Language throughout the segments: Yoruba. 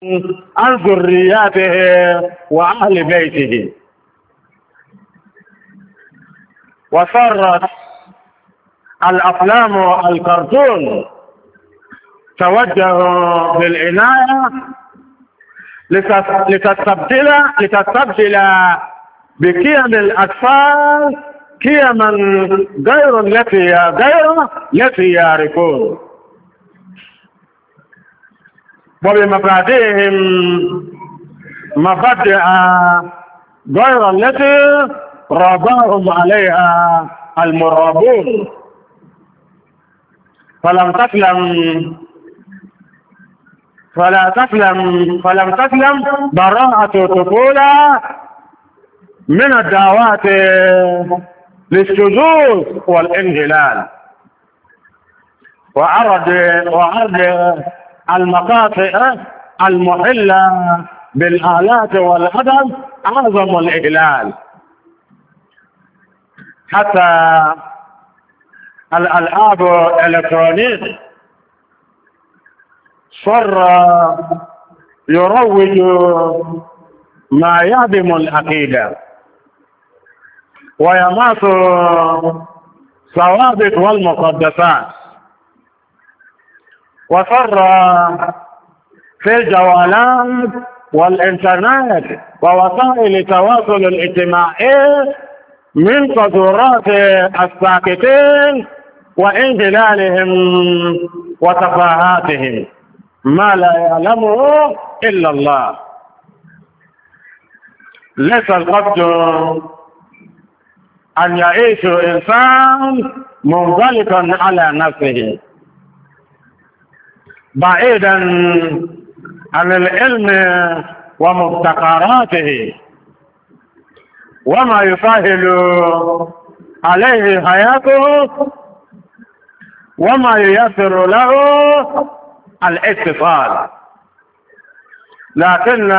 عن ذرياته وأهل بيته. وصارت الأفلام والكرتون توجه بالعناية لتستبدل بقيم الأطفال قيما غير التي يعرفون، وبمبادئهم مبادئ غير التي رباهم عليها المرابون. فلم تسلم براءة طفولة من الدعوات للشذوذ والانحلال وعرض المقاطع المحلة بالآلات والأدب أعظم الإهلال، حتى الألعاب الإلكترونية صار يروج ما يهدم العقيدة ويماس ثوابت والمقدسات، وصار في الجوالات والإنترنت ووسائل التواصل الاجتماعي من قدرات الساكتين وانحلالهم وتفاهاتهم ما لا يعلمه إلا الله. ليس القصد أن يعيش إنسان منغلقا على نفسه بعيدا عن العلم ومبتكراته وما يسهل عليه حياته وما ييسر له الاتصال، لكن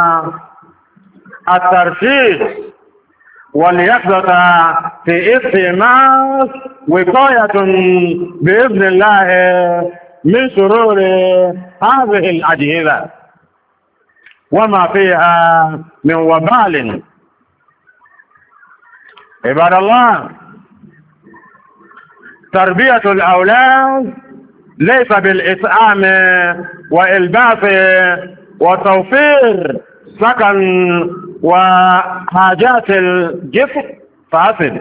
الترشيد واليقظة في استعمال وقاية بإذن الله من شرور هذه الأجهزة وما فيها من وبال. عباد الله، تربية الأولاد ليس بالإطعام وإلباس وتوفير سكن وحاجات الجسم فاسد،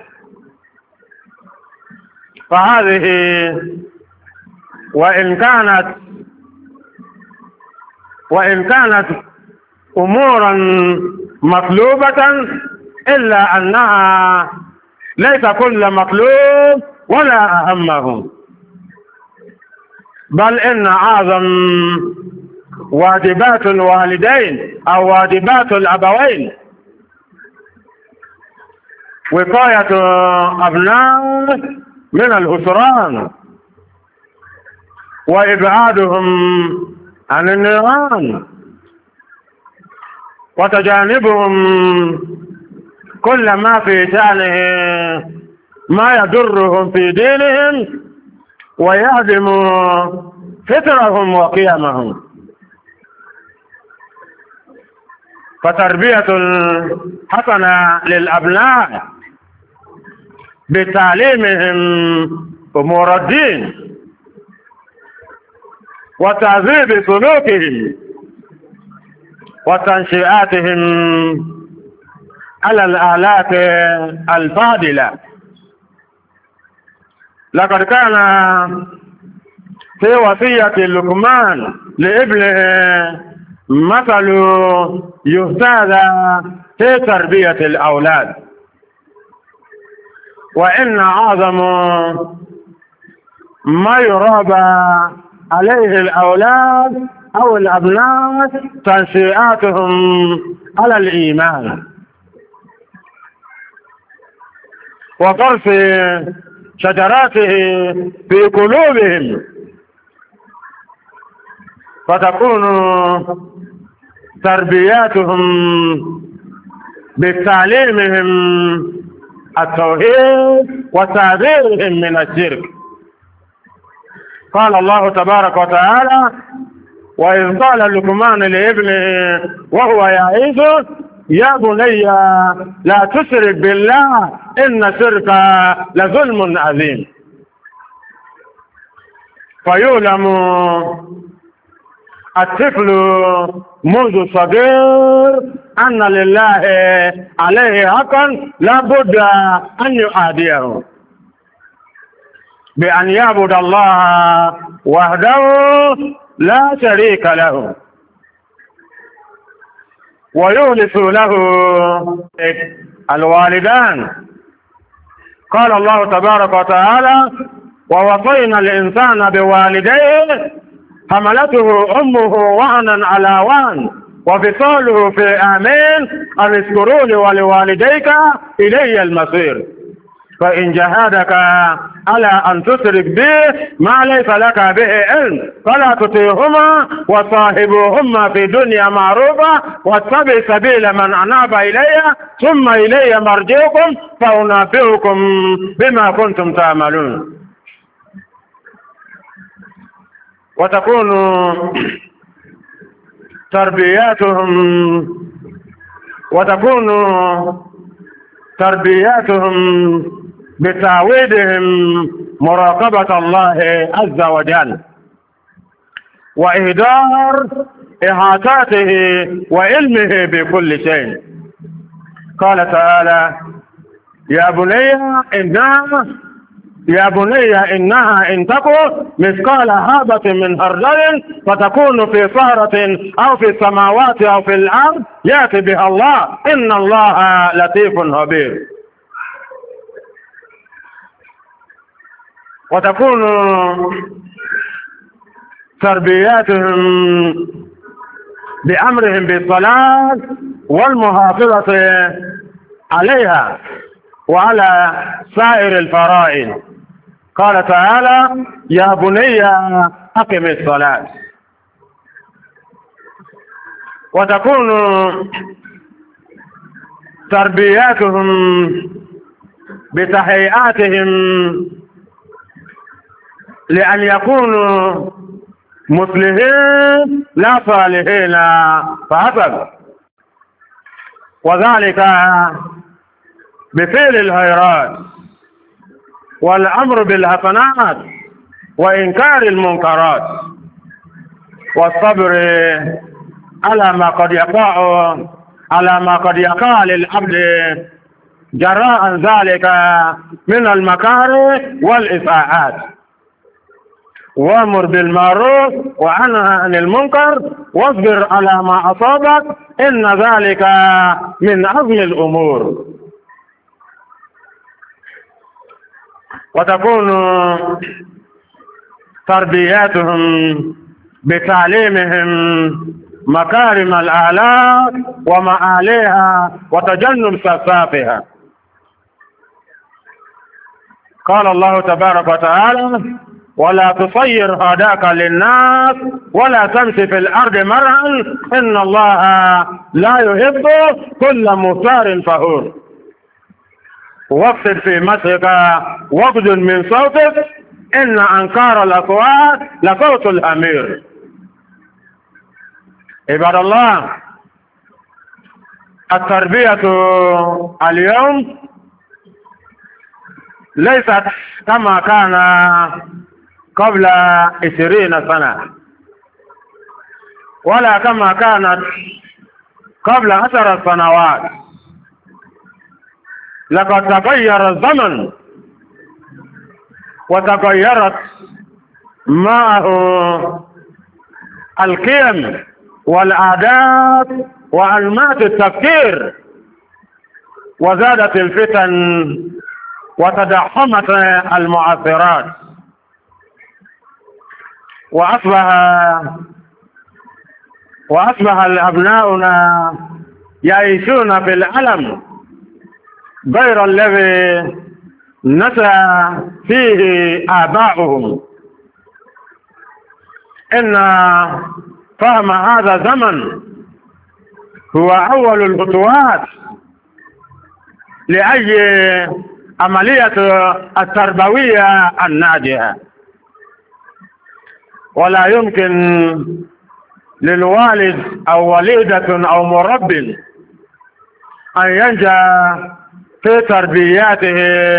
فهذه وإن كانت أمورا مطلوبة إلا أنها ليس كل مطلوب ولا أهمه، بل إن أعظم واجبات الوالدين أو واجبات الأبوين وقاية أبناء من الهسران وإبعادهم عن النيران وتجانبهم كل ما في شأنه ما يضرهم في دينهم ويهدم فطرهم وقيمهم. فتربية حسنة للأبناء بتعليمهم أمور الدين وتهذيب سلوكهم وتنشئاتهم على الآلات الفاضلة. لقد كان في وصية لقمان لابنه مثل يهتدى في تربية الأولاد، وإن أعظم ما يربى عليه الأولاد أو الأبناء تنشئاتهم على الإيمان وغرس شجراته في قلوبهم، فتكون تربياتهم بتعليمهم التوحيد وتعذيرهم من الشرك. قال الله تبارك وتعالى: وإذ قال لقمان لابنه وهو يعظه يا بني لا تشرك بالله إن الشرك لظلم عظيم. فيعلم الطفل منذ صغير أن لله عليه حقا لا بد أن يؤديه بأن يعبد الله وحده لا شريك له ويخلص له الوالدان. قال الله تبارك وتعالى ووصينا الإنسان بوالديه حملته أمه وهنا على وهن وفصاله في عامين أن اشكر لي ولوالديك إلي المصير. فإن جاهدك على أن تشرك به ما ليس لك به علم فلا تطيعهما وصاحبهما في الدنيا معروفا واتبع سبيل من أناب إلي ثم إلي مرجعكم فأنبئكم بما كنتم تعملون. وتكون تربياتهم بتعويدهم مراقبة الله عز وجل وإهدار إحاطاته وعلمه بكل شيء. قال تعالى يا بني إنها إن تكن مثقال حبة من خردل فتكون في صخرة أو في السماوات أو في الأرض يأتي بها الله إن الله لطيف خبير. وتكون تربياتهم بأمرهم بالصلاة والمحافظة عليها وعلى سائر الفرائض. قال تعالى يا بني أقم الصلاة. وتكون تربياتهم بتهيئاتهم لأن يكونوا مسلمين لا صالحين فحسب، وذلك بفعل الخيرات والأمر بالحسنات وإنكار المنكرات والصبر على ما قد يقع للعبد جراء ذلك من المكاره والإساءات، وامر بالمعروف وانهى عن المنكر واصبر على ما أصابك إن ذلك من عزم الأمور. وتكون تربياتهم بتعليمهم مكارم الأخلاق ومعاليها وتجنب سفسافها. قال الله تبارك وتعالى ولا تصير خداك للناس ولا تمشي في الأرض مرحا إن الله لا يحب كل مختار فخور. واقصد في مشيك واغضض من صوتك إن أنكار الأصوات لصوت الحمير. عباد الله، التربية اليوم ليست كما كان قبل 20 سنة ولا كما كانت قبل 10 سنوات. لقد تغير الزمن وتغيرت معه القيم والعادات وأنماط التفكير، وزادت الفتن وتضخمت المؤثرات، وأصبح أبناؤنا يعيشون في الألم غير الذي نشأ فيه آباؤهم. إن فهم هذا الزمن هو أول الخطوات لأي عملية التربوية الناجحة، ولا يمكن للوالد أو والدة أو مرب أن ينجى في تربيته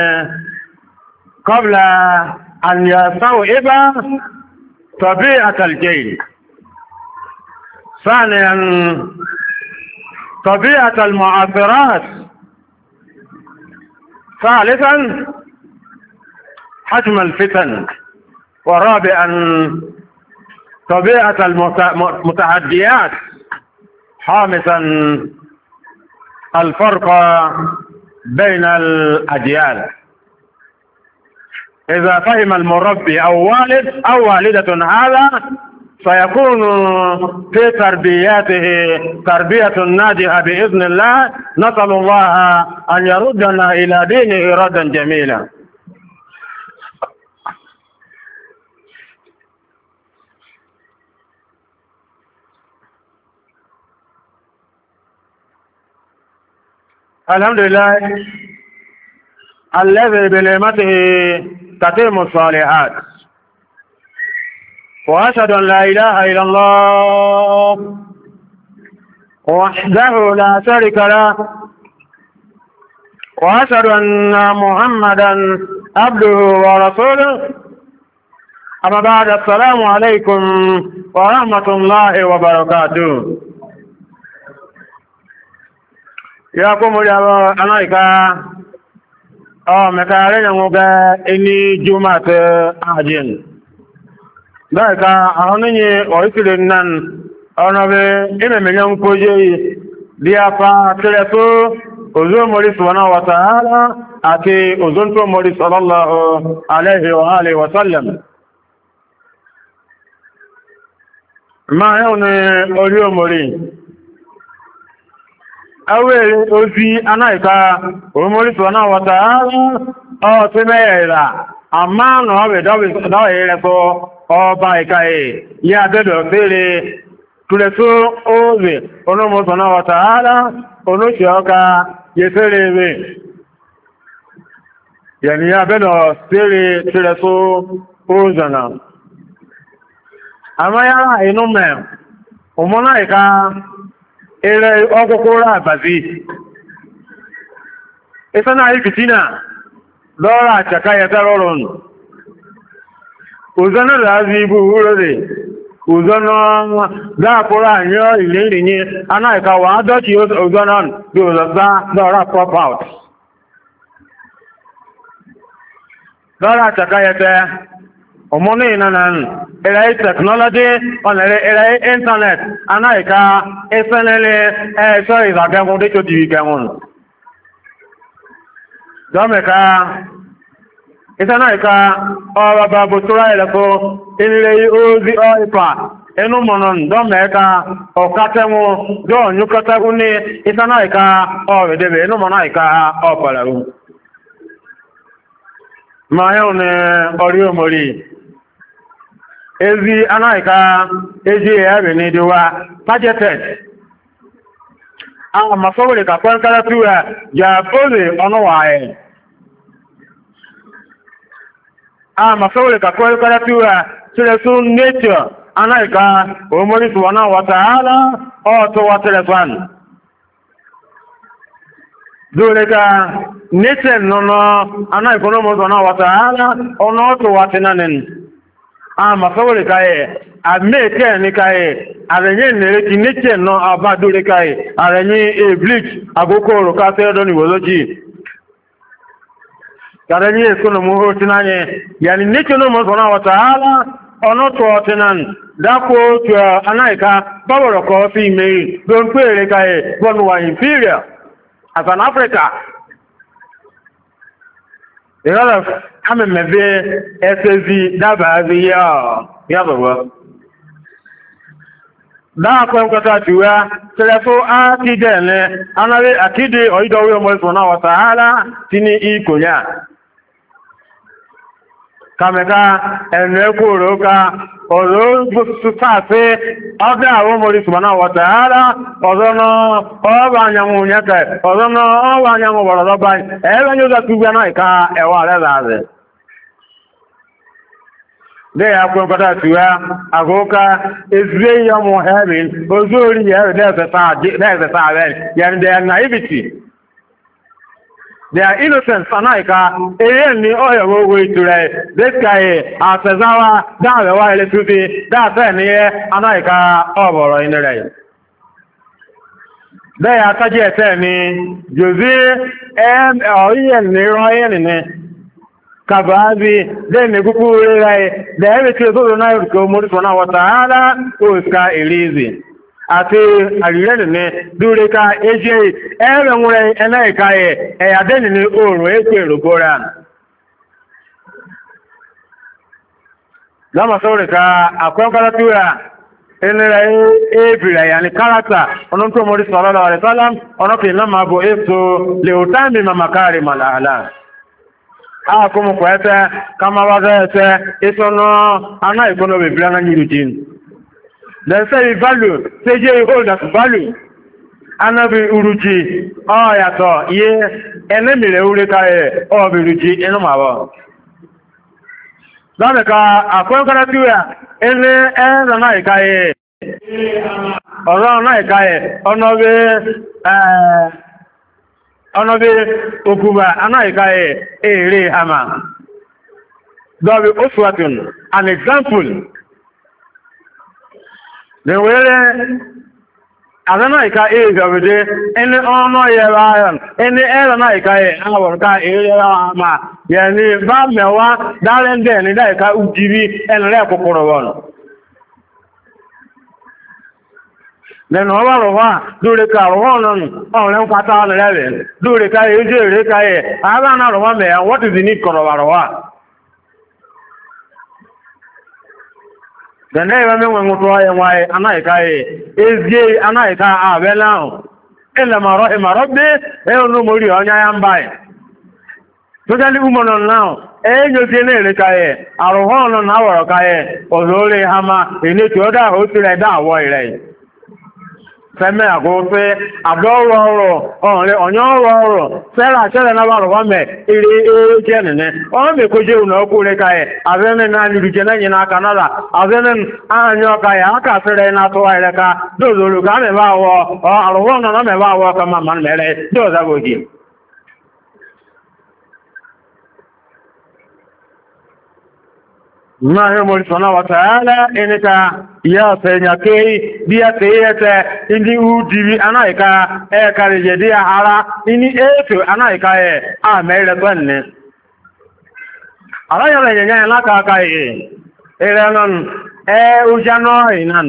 قبل أن يستوعب طبيعة الجيل. ثانيا طبيعة المعاصرات. ثالثا حجم الفتن. ورابعا طبيعة المتحديات. خامسا الفرق بين الأجيال. إذا فهم المربي أو والد أو والدة هذا فيكون في تربيته تربية ناجحة بإذن الله. نسأل الله أن يردنا إلى دينه ردا جميلا. الحمد لله الذي بنعمته تتم الصالحات، وأشهد أن لا إله إلا الله وحده لا شريك له، وأشهد أن محمدا عبده ورسوله. أما بعد، السلام عليكم ورحمة الله وبركاته. يا قوم يا أنايكا مكارين موجا إني جمعة أجن دايكا أهوني ويكلنن أنا بإن من يوم كوجي ديافا تلسو أزون مولى سبحانه وتعالى أتي أزون تو مولى صلى الله عليه وآله وسلم. ما يوني أوليو مولى awere ozi anaika omori sona wata o ti meera ama no be do ere ko oba ikae ya dedo fere tuleso oze onomo sona wata ala onoshoka yeserebe yani ya bedo fere tuleso ozana ama ya inu me omona ika ere ọkụkụrụ abazi ịsa na ifitina lọ́rọ̀ àchàká yẹta rọrùn òzọ́nà láàázi ibú rúrẹ̀ òzọ́nà dáàkúrò àyọ́ ilé ìrìnyẹ anáìka wà á dọ́kì òzọ́nà bí òzọ́sá lọ́rọ̀ pop out lọ́rọ̀ àchàká yẹta ọmọnà ìnànà ẹ̀rẹ́ technology ọ̀nẹ̀rẹ̀ ẹ̀rẹ́ internet anáìka ẹsẹ́nẹ́lẹ̀ ẹ̀ṣọ́ ìzàgẹ́gùn dé tó dìí gẹ̀gùn dọ́mẹ̀ká ìsẹ́nàìka ọ̀rọ̀bà bòtúrà ẹ̀lẹ́kọ́ ilẹ̀ ozi ọ̀ìpà inú mọ̀nà dọ́mẹ̀ká ọ̀kátẹ́mù dọ́ọ̀nyúkọ́tẹ́kún ní ìsẹ́nàìka ọ̀rẹ̀dẹ̀bẹ̀ inú mọ̀nà ìka ọ̀pọ̀lẹ̀rún ma yau ne ọrí omori ezi anaghịka eji ebe n'idiwa targeted a masọwere ka kwenkara tuwa ya fole ọnụwaye a masọwere ka kwenkara tuwa tiresu nature anaghịka omori suwana wataala ọtụwa telefan dole ka nature nọ anaghịka omori suwana wataala ọnụ ọtụwa tinanin a masawari kaye a meke ni kaye a renye nere ki neche no abadure kaye a renye bleach agokoro ka se do ni woloji ka renye esono muho tinanye yani neche no mo sona wa taala ono to tinan dako to anaika baworo ko fi me don pere kaye bonu wa inferior as an Africa amemebe esezi dabazi ya baba da ko nkata tuwa telefo akidele anare akide oidowe omo sona wa taala tini ikonya kameka enekuro ka oro busutase oga awon mori subhana wa taala ozono oba anyanwu nyaka ozono oba anyanwu borodo ba ebe nyoza tuwa na ika ewa rezaze de ya kwa kata tuwa agoka ezwe ya mo heaven ozori ya there's a well yani their naivety, their innocence anaika ni oyo wo iture this guy asezawa dawe wa ile tuti da ni anaika oboro inere de ya taje ni jozi oyen ni royen ni kabazi de ne kukure rai da yabe ce zo na yi ko muri sona wa ta'ala ko ska ilizi ati alire ne dure ka eje ebe nwure ene ikaye adeni ni oru ekwe gora lama sore ka akwa karatura enera ebira yani character onon to muri sallallahu alaihi wasallam onoke lama bo eto le utami mamakari malala como poeta kama waza isono ana ikono be blanga nyirujin then say value say je hold that value ana be uruji yato ye enemire ure ka o be uruji enu mawo dane ka akon kana tiwa ene na ikaye oro na ikaye ono be ọnọdụ okuba anaghịka ere hama dọbi oswatun an example na were anaghịka ezabede ẹni ọnụ yẹra ayọn ẹni ẹrọ naghịka awọrọ ka ere hama yani ba mewa dare ndị ẹni daghịka ujiri ẹnire kụkụrụ wọn lẹ́nu ọwọ́ rọ̀wọ́ lórí ka rọ̀wọ́ lọ́nà ọ̀rẹ́ ń pátá ọ̀nà rẹ̀ lórí ka èjì èrè ka ẹ̀ ààrẹ náà rọ̀wọ́ mẹ́ what is the need kọ̀rọ̀wà rọ̀wọ́ gẹ̀ndẹ́ ìwẹ́ mẹ́wẹ́ nwútọ́ ẹwà anáìka ẹ̀ ezie anáìka ààbẹ́ láhùn ilẹ̀ mọ̀rọ̀ ìmọ̀rọ̀ bí ẹ̀rùn mórí ọ̀nyá ya ń báyìí totally woman now enyo ti na ere ka ẹ̀ àrùwọ́ ọ̀nà náà wọ̀rọ̀ ka ẹ̀ ọ̀zọ́ hama ènìtì ọdá òsìrẹ̀ dá àwọ̀ ìrẹ̀ fẹ́mẹ́ àkófẹ́ àdọ́rọ̀ ọ̀rọ̀ ọ̀nyọ́ ọ̀rọ̀ fẹ́rẹ̀ àṣẹ́rẹ̀ náà wà rọ̀wọ́ mẹ́ eré jẹ́ nìyẹn ọ̀rọ̀ mẹ́kọ́ jẹ́ òun ọkú rẹ̀ káyẹ̀ àfẹ́mẹ́ náà lùrù jẹ́ lẹ́yìn náà kanáda àfẹ́mẹ́ ààyàn káyẹ̀ ákàfẹ́rẹ̀ náà tó wáyẹ̀ ká dóòzòrò ká mẹ́bà wọ àrọ̀wọ́ náà mẹ́bà wọ kama man mẹ́rẹ̀ dóòzàgòjì Mahi Morisana wa ta'ala inika ya senya kei biya keyete indi udibi anaika karije dia ara ini eto anaika a mere kwenne ara yole nyanya na ka ka erenon ujano inan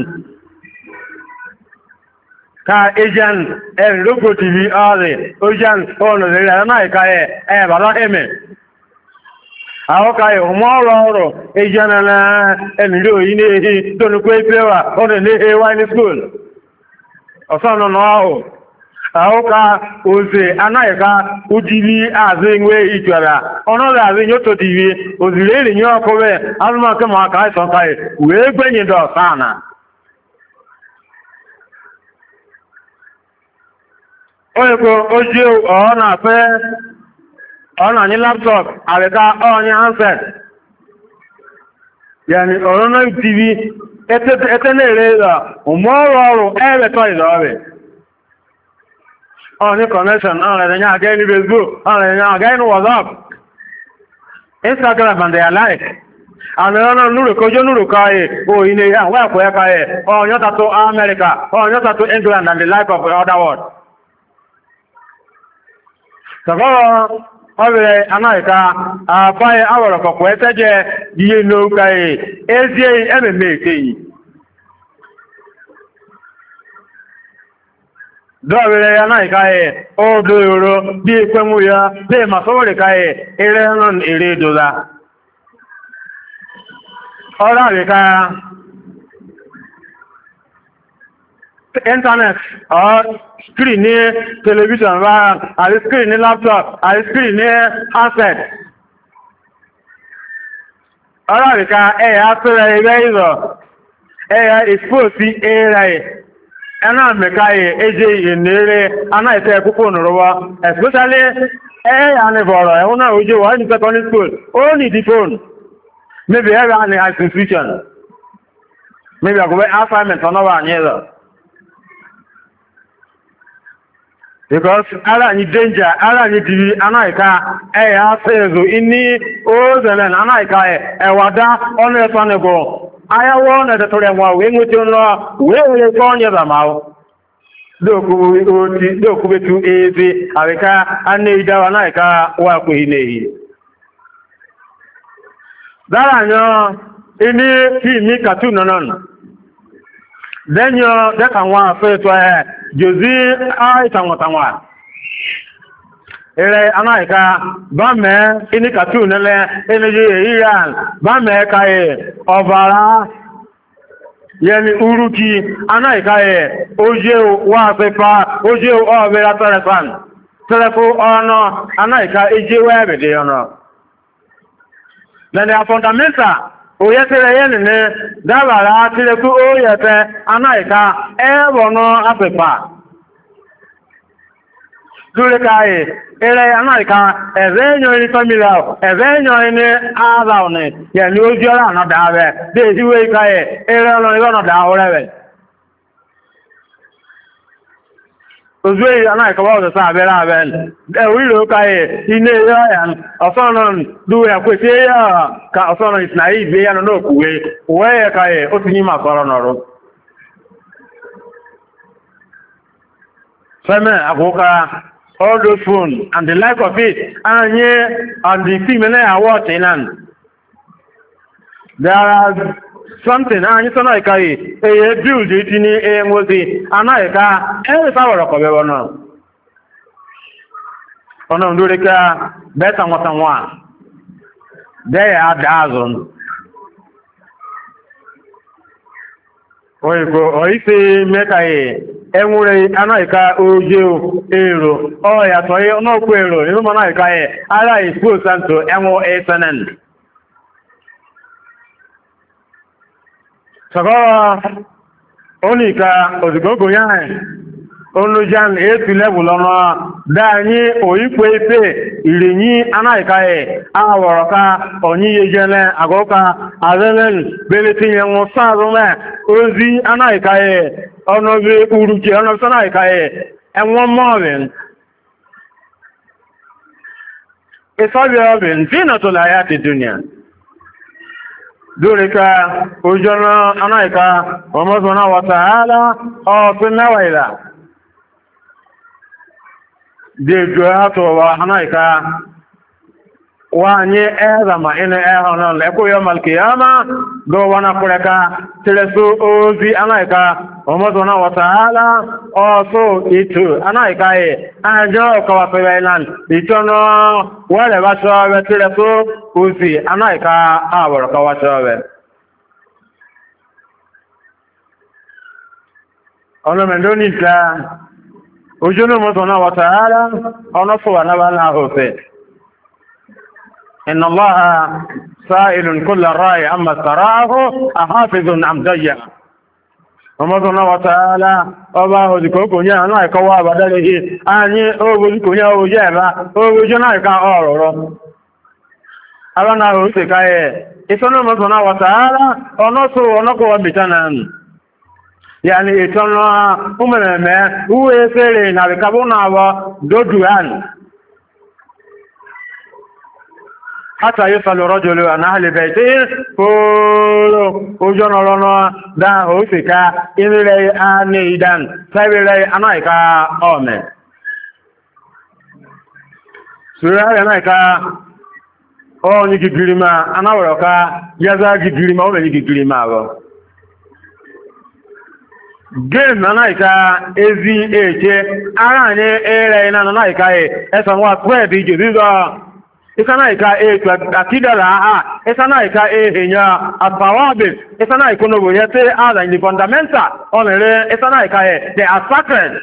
ka ejan logo tv ale ujan ono le anaika bala eme Awoka ọrụ ejana na emiri oyi n'ehi tonukwu epewa ọ na-ehe wine school. Ọsọ nọ ahụ. Awoka oze anaghịka ujiri azụ enwe ijuara. Ọnọdụ azụ nyoto TV oziri erinye ọkụwe azụmọkụ ma aka ịsọka wee gbenye dị ọsa na. Oyeko oji ọ na-afe ọ̀nà ní laptop àríká ọ̀nyí handset yàní ọ̀rọ̀ náà tv ẹtẹ́lẹ̀ rẹ̀ rà ọmọ ọrọ̀ ẹ̀rẹ̀tọ́ ìlọ́rẹ̀ ọ̀ní connection ọ̀rẹ̀ ẹ̀yà àgẹ́ ní Facebook ọ̀rẹ̀ ẹ̀yà àgẹ́ ní WhatsApp Instagram and their like àmì ọ̀nà núrùkọjọ́ núrùkáyè òyìn èyà wà ẹ̀kọ́ ẹ̀káyè ọ̀nyọ́ta tó America ọ̀nyọ́ta tó England and the like of the other world ọbẹ̀rẹ̀ anáìka àbáyé àwọ̀rọ̀ kọ̀kọ̀ ẹ́tẹ́jẹ́ iye n'ókà ezie ẹmẹ̀mẹ̀ èkéyì dọ́bẹ̀rẹ̀ anáìka ọdọ̀ ìrọ̀ bí ìpẹ́mú ya bí ìmàsọ́wọ̀rẹ̀ká eré rán èrè dọ́lá ọ̀rọ̀ àríká internet or screen ní television àti screen ní laptop àti screen ní handset ọ̀rọ̀ àríká ẹ̀yà pẹ̀rẹ̀ ẹgbẹ́ ìrọ̀ ẹ̀yà expose sí ẹ̀rẹ̀ ẹ̀nà mẹ́ka ẹjẹ́ ìnẹ́rẹ́ anáìtẹ́ púpọ̀ nìrọwọ́ especially ẹ̀yà nìbọ̀rọ̀ ẹ̀hún náà ojú wà ní secondary school ó ní di phone maybe have an institution. Maybe I go assignment on our neither. Because ala ni danger, ala ni di anaika asezo ini ozelen anaika wada onu sonego aya wona de tore wa we nguti no we ko nya da mawo doku betu ezi aweka aneida anaika wa ko hinehi dara nyo ini fi mi katu nonon denyo de kan wa fe to jozi tanwa ere anaika ba me ini katu nele energy iran ba me kai obara yemi uruki anaika oje wa pepa oje o vera telefo ono anaika eje wa bede ono na fundamental oyetere yen ne dabara tileku oyete anaika ebono apepa dure kai ere anaika ezenyo ni familia ezenyo ni azaone ya ni ojora na dawe de hiwe kai ere no da orewe ozwe anaika wa zo sa bela ben e wiro kai ine ya osono du ya kwete ya ka osono isnai be ya no kuwe we kai otinyi makoro noro Feme agoka all those phone and the like of it and the thing I watch in there are something anyị sọ na ika build itinye ngozi anaghịka power ko be wono ono ndure ka beta nwata nwa de ya dazon oise meka enwure anaghịka oje ero o ya to no ku ero ni mo anaghịka ara expose santo enwo SNN Sagawa onika odigogo yan onujan etu level ono danyi oyipo ipe irinyi anaika aworoka onyi yejele agoka azelen beleti yenwo sarume ozi anaika ono be uruke ono sanaika enwo moven esabi oven zinatul hayati dunya Durika ujana anaika Umazuna wa ta'ala Otunna wa ila Dijuhato wa anaika Wanye ezama ine ehonon Leku yomal kiyama Do wana kureka Tilesu ozi anaika Umazuna wa ta'ala Osu itu anaika Ajo kawapewe ilan Itono Wale basho Tilesu Uzi anaika awara kawachowe ono mendoni ka ujono motona wa taala ono fo na bana hofe inna allaha sa'ilun kull ra'i amma sara'ahu ahafizun am dayya motona wa taala oba ho diko ko nya na ka wa badale hi ani obo diko nya o jera obo jona ka ororo Alana hote kae itono mozona wa taala onoko wa bitana yani itono umeme uwe sere na kabona wa doduan hata yusalu rajulu an ahli baitihi ojono lono da hote ka inile anidan sabile anaika ome sura anaika ni gigirima anaworo ka yaza gigirima o ni gigirima abo game anaika ezi eche ara ni ere ina anaika esan wa spread ijezizo isanaika akidala isanaika ehenya apawabe isanaika no boyete ala in the fundamental onere isanaika they are sacred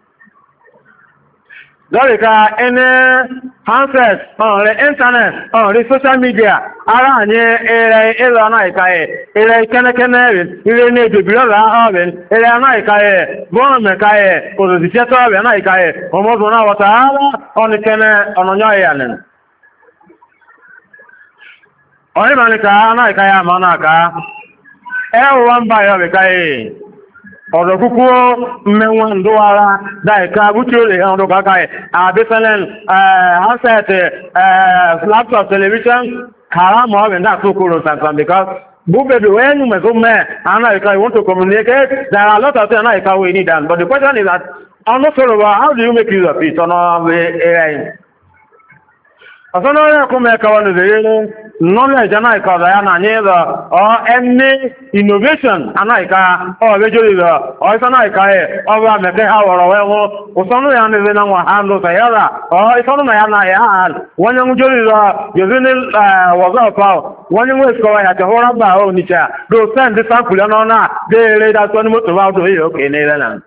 Lọ́ríká ẹni handset, ọ̀rẹ́ internet, ọ̀rẹ́ social media, ara ní ẹrẹ ẹlọ anáìká ẹrẹ kẹ́nẹ́kẹ́nẹ́ rẹ̀, ilé ní ìdòbìrọ̀lá ọ̀rẹ́, ẹrẹ anáìká bọ́ọ̀nù mẹ́ká òṣìṣẹ́ tọ́ọ̀rẹ́ anáìká ọmọdún náà wọ́ta ara ọ̀nìkẹ́nẹ́ ọ̀nàyọ́ ìyànẹ̀. Onye malika na ika ya mana aka. Ewa mba ya beka e. Ọ̀rọ̀ kúkú mẹ́wọ́n ndúwara dáìka bútí ó lè hàn ọdún kàkà ẹ̀ àbísẹ́lẹ̀n handset laptop television kàrámọ̀ ọ̀rìn dá tó kúrò sàtàn because búbẹ̀bẹ̀ when you mẹ́sọ́ mẹ́ anáìka you want to communicate there are a lot of things anáìka we need and but the question is that ọ̀nà sọ̀rọ̀ how do you make use of it ọ̀nà AI ọ̀sán náà rẹ̀ kún mẹ́ka wọn lè rí knowledge anáìka ọ̀dọ̀ ya na nye the or any innovation anáìka ọ̀bẹ́jọ́ ìlọ ọ̀ísán anáìka ẹ̀ ọba mẹ́kẹ́ ha wọ̀rọ̀ wẹ́wọ́ ọ̀sánú ya ní ìrìnà wọn ha ń lọ sẹ̀yọ́ra ọ̀ísánú na ya na ya ha wọ́n yẹn jọ́ ìlọ yóò ní wọ́gọ́ ọ̀pá wọ́n yẹn wọ́n ìsọ̀wọ́ ya tẹ̀họ́ rábà ó níṣà ló sẹ́ǹd sáàpù lọ́nà náà déèrè ìdásọ́ ní mọ́tò bá ọdún yìí òkè ní ilẹ̀ náà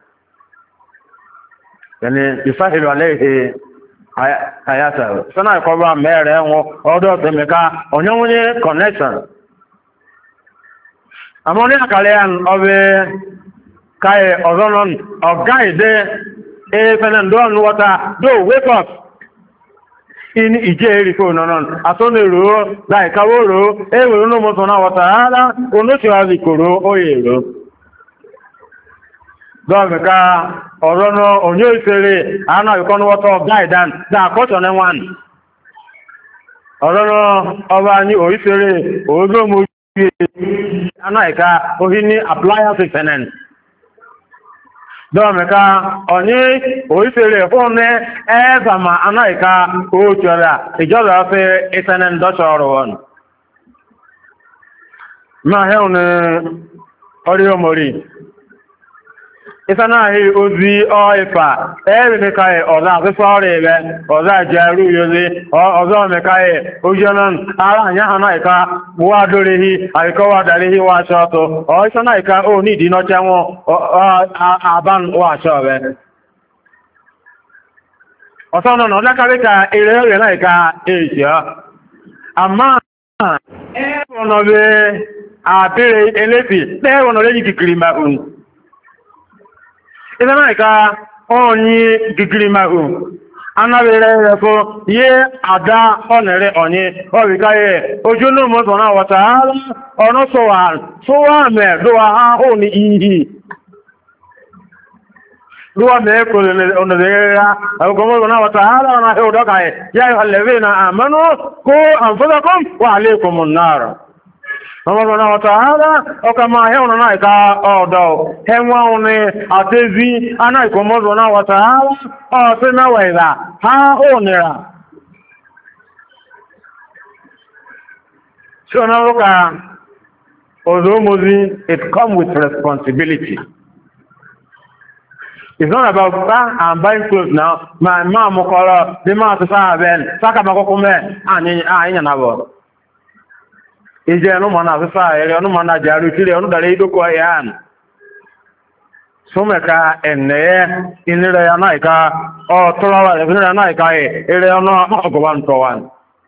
yẹni ìfáhìlú alẹ́ ìhè ayata sana ikoba mere enwo odo temeka onyenwunye connection amoni akale an obe kai ozonon ogaide fenando on water do wake up in ije eriko nonon asonero dai kaworo ewe no mo sona water ala onochi azikoro oyero Dọ́ọ̀mẹ́ká ọ̀rọ̀ náà ònyó ìṣẹ́rẹ́ àánà ìkọ́núwọ́tọ̀ gáìdán dáàkọ́tọ̀ ní wọn. Ọ̀rọ̀ náà ọba ní òìṣẹ́rẹ́ òógbòmò àánà ìka ohi ní appliance finance. Dọ́ọ̀mẹ́ká ònyí òìṣẹ́rẹ́ fún ní ẹ́ẹ̀sàmà àánà ìka òòtùọ̀rà ìjọba ọ̀fẹ́ ìṣẹ́nẹ̀ ndọ́ṣọ̀ ọ̀rọ̀ wọn. Máa hẹ́un ní orí omori. Isana ahi ozi ọifa ebe mekai ọza afịfọ ọrụ ebe ọza jeru yozi ọzọ mekai ojonon ara anya ha na ika wa dorehi ayika wa darehi wa shọtụ ọ isana ika o ni di nọcha nwụ aban wa shọbe ọsọ nọ na ọdakarị ka ere oge na ika eji amma ebe ọnọbe apịrị elefi ebe ọnọbe yi kikiri ma unu Ìdáná ìka ọ̀nyí gìgìrì máhù, anábẹ̀rẹ̀ rẹ̀ fún yé àdá ọ̀nẹ̀rẹ̀ ọ̀nyí, ọ̀ríká yẹ ojú ní mọ́ sọ̀nà wọ̀ta ọ̀nà sọ́wà mẹ́ lówà ha ó ní ìhì. Lówà mẹ́ kò lè ọ̀nẹ̀rẹ̀ rẹ̀ ọ̀gọ́mọ́ sọ̀nà wọ̀ta ọ̀nà ẹ̀ọ̀dọ́ka yẹ yá ìhàlẹ̀wẹ̀ na àmánú kó àǹfọ́sọ́kọ́ wà alaykumun nar. Ọmọdún náà wọ́ta ààrẹ ọkà máa hẹ́ ọ̀nà náà ìka ọ̀dọ̀ ẹwọ́n òní àtẹ́zí anáìkò mọ́dún náà wọ́ta ààrẹ ọ̀tí mẹ́wàá ìrà ha ó nìra. Ṣé ọ̀nà lókà òzòmózí it comes with responsibility. It's not about I'm buying clothes now. My mom will call up, the man to say, Ben, Sakamakoko me, and I Ije ọnụmana afịfa ere ọnụmana jaru kiri ọnụdara idoko ya an. Sumeka eneye inire ya naika o tulawa inire naika ere ọnụ ọgọban tọwan.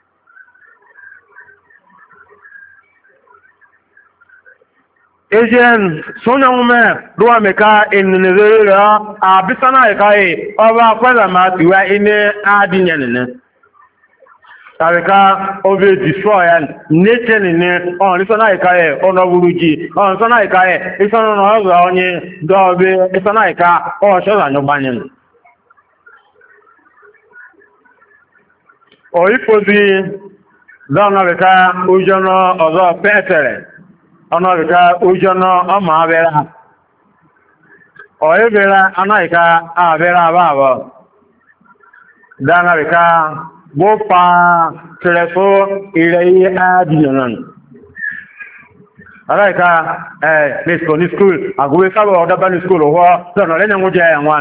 Ejen sonya mume duwa meka inire ya abisa naika ọba kwela ma tiwa ine adinyenene. Tàríká obi destroy and nature ni on isana ika ọ̀nà buruji on isana ika isana na ọzọ onye dọọbi isana ika ọ̀ṣọ́rọ̀ anyọgbanyị. Oyipozi dọ́nàríká ujọ́nà ọzọ pẹ́ẹ̀tẹ̀rẹ̀ ọ̀nàríká ujọ́nà ọmọ abẹ́ra ọ̀yẹ́bẹ̀rẹ̀ anáríká abẹ́ra àbáàbọ̀ dọ́nàríká bó pa tẹ̀rẹ̀fọ́ ilẹ̀ àdìyàn aláìká lẹ́sìkò ní skúl àgúwé sábà ọ̀dábá ní skúl ọwọ́ lọ́nà lẹ́yìn oúnjẹ ẹ̀wọ̀n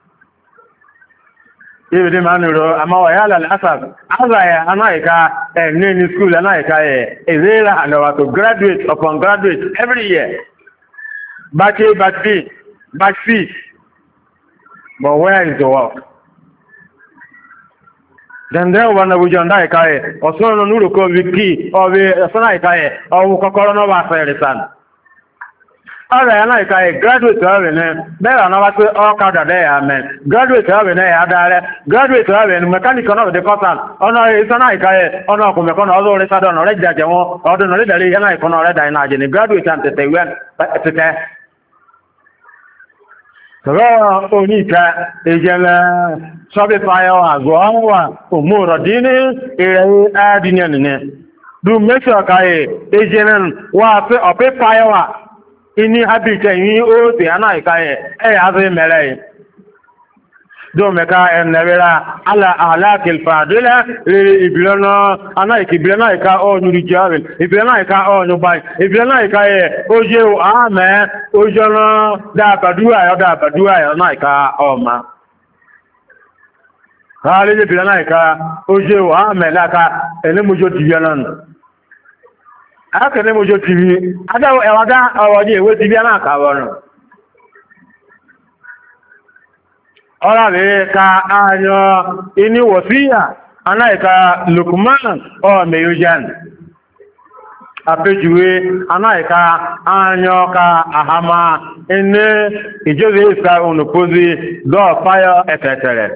ibìdí máa nìrọ àmáwà yà lálẹ́ azàyà aláìká ní skúl aláìká ẹ̀zẹ́rà àlọ́wà to graduate upon graduate every year batch A, batch B, batch C, but where is the work? Dende wana bujanda ikaye osono nuru ko wiki obi sana ikaye owu kokoro no ba fere san ọrịa ya na ika graduate ọrịa ne bẹ́ẹ̀ ọ̀nà wá pé ọ̀kadà dẹ́ ya mẹ́ graduate ọrịa ne ya dáre graduate ọrịa ne mechanic ọ̀nà òde kọ́sàn ọ̀nà ìsọ náà ika yẹ ọ̀nà ọkùnmẹ̀kọ́ náà ọdún orísà dọ̀nà ọ̀rẹ́ jàjẹ̀ wọn ọdún ọ̀rẹ́ dàrí yẹn náà ìkọ́nà ọ̀rẹ́ dàrí náà jẹ́ ni graduate and tẹ̀tẹ̀ ìwé tẹ̀tẹ̀ sọ̀rọ̀ òní ìka ìjẹ̀lẹ̀ sọ́bí fayọ àgọ́ wà òmùrọ̀ dín ní ìrẹ̀ ẹ́dínẹ̀ nìyẹn du mẹ́sọ̀ káyè ìjẹ̀lẹ̀ wà pé ọ̀pẹ́ fayọ wà ini habite yi o ti ana ikaye azi mere do meka enebera ala ahlakil fadila ibilana ana ikibilana ika o nyuri jawel ibilana ika o nyubai ibilana ikaye oje o ame ojona da badua yo na ika o ma hali ibilana ika oje o ame la ka ene mojo dibianan akẹ́ni mojo tv adáwọ̀ ẹ̀wàdá ọwọ́dí ìwé tv aláàkàwọ̀rùn ọ̀rọ̀ rẹ̀ ka ààyọ inú wọ̀síyà aláìka Lukman ọmọ̀yóján àpéjúwé aláìka ààyọ ka àhàmà inú ìjọ́sẹ̀ ìsà ònùpósí lọ́ọ̀ fáyọ ẹ̀tẹ̀ẹ̀tẹ̀rẹ̀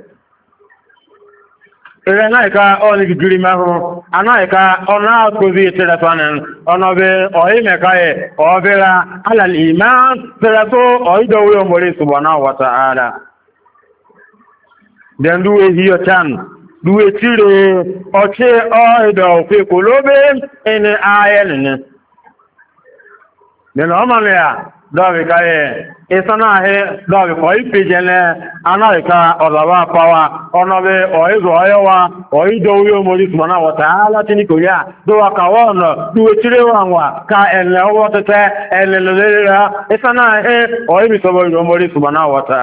ìrẹ́ náà ọ́nà gígírí mẹ́rún anáìka ọ̀nà àkózí ìtẹ́rẹ̀tọ́nà ọ̀nà bí ọ̀hí mẹ́káyẹ̀ ọ̀bẹ̀rẹ̀ alàlìmá tẹ́rẹ̀tọ́ ọ̀ídọ̀wé ọmọrí subhanahu wa ta'ala den duwe hiyochan duwe tire ọ̀chẹ́ ọ̀ídọ̀ òfin kò lóbe ẹni ayẹ́nìní nínú ọmọlẹ́yà dọ́ọ̀bìká yẹ ìsáná ahẹ́ dọ́ọ̀bìkọ̀ ìpèjẹlẹ̀ anáìka ọ̀làwà pàwà ọ̀nàbẹ̀ ọ̀ìzọ̀ ọ̀yọ́wà ọ̀ìdọ̀ orí omori ṣùgbọ́nà wọ̀ta láti ní kòríà dọ́wà kàwọ́ ọ̀nà dúwé tíre wà ka ẹ̀lẹ̀ ọwọ́ tẹ́tẹ́ ẹ̀lẹ̀ lọ́lẹ́rẹ́ ìsáná ahẹ́ ọ̀ìbìsọ̀bọ̀ omori ṣùgbọ́nà wọ̀ta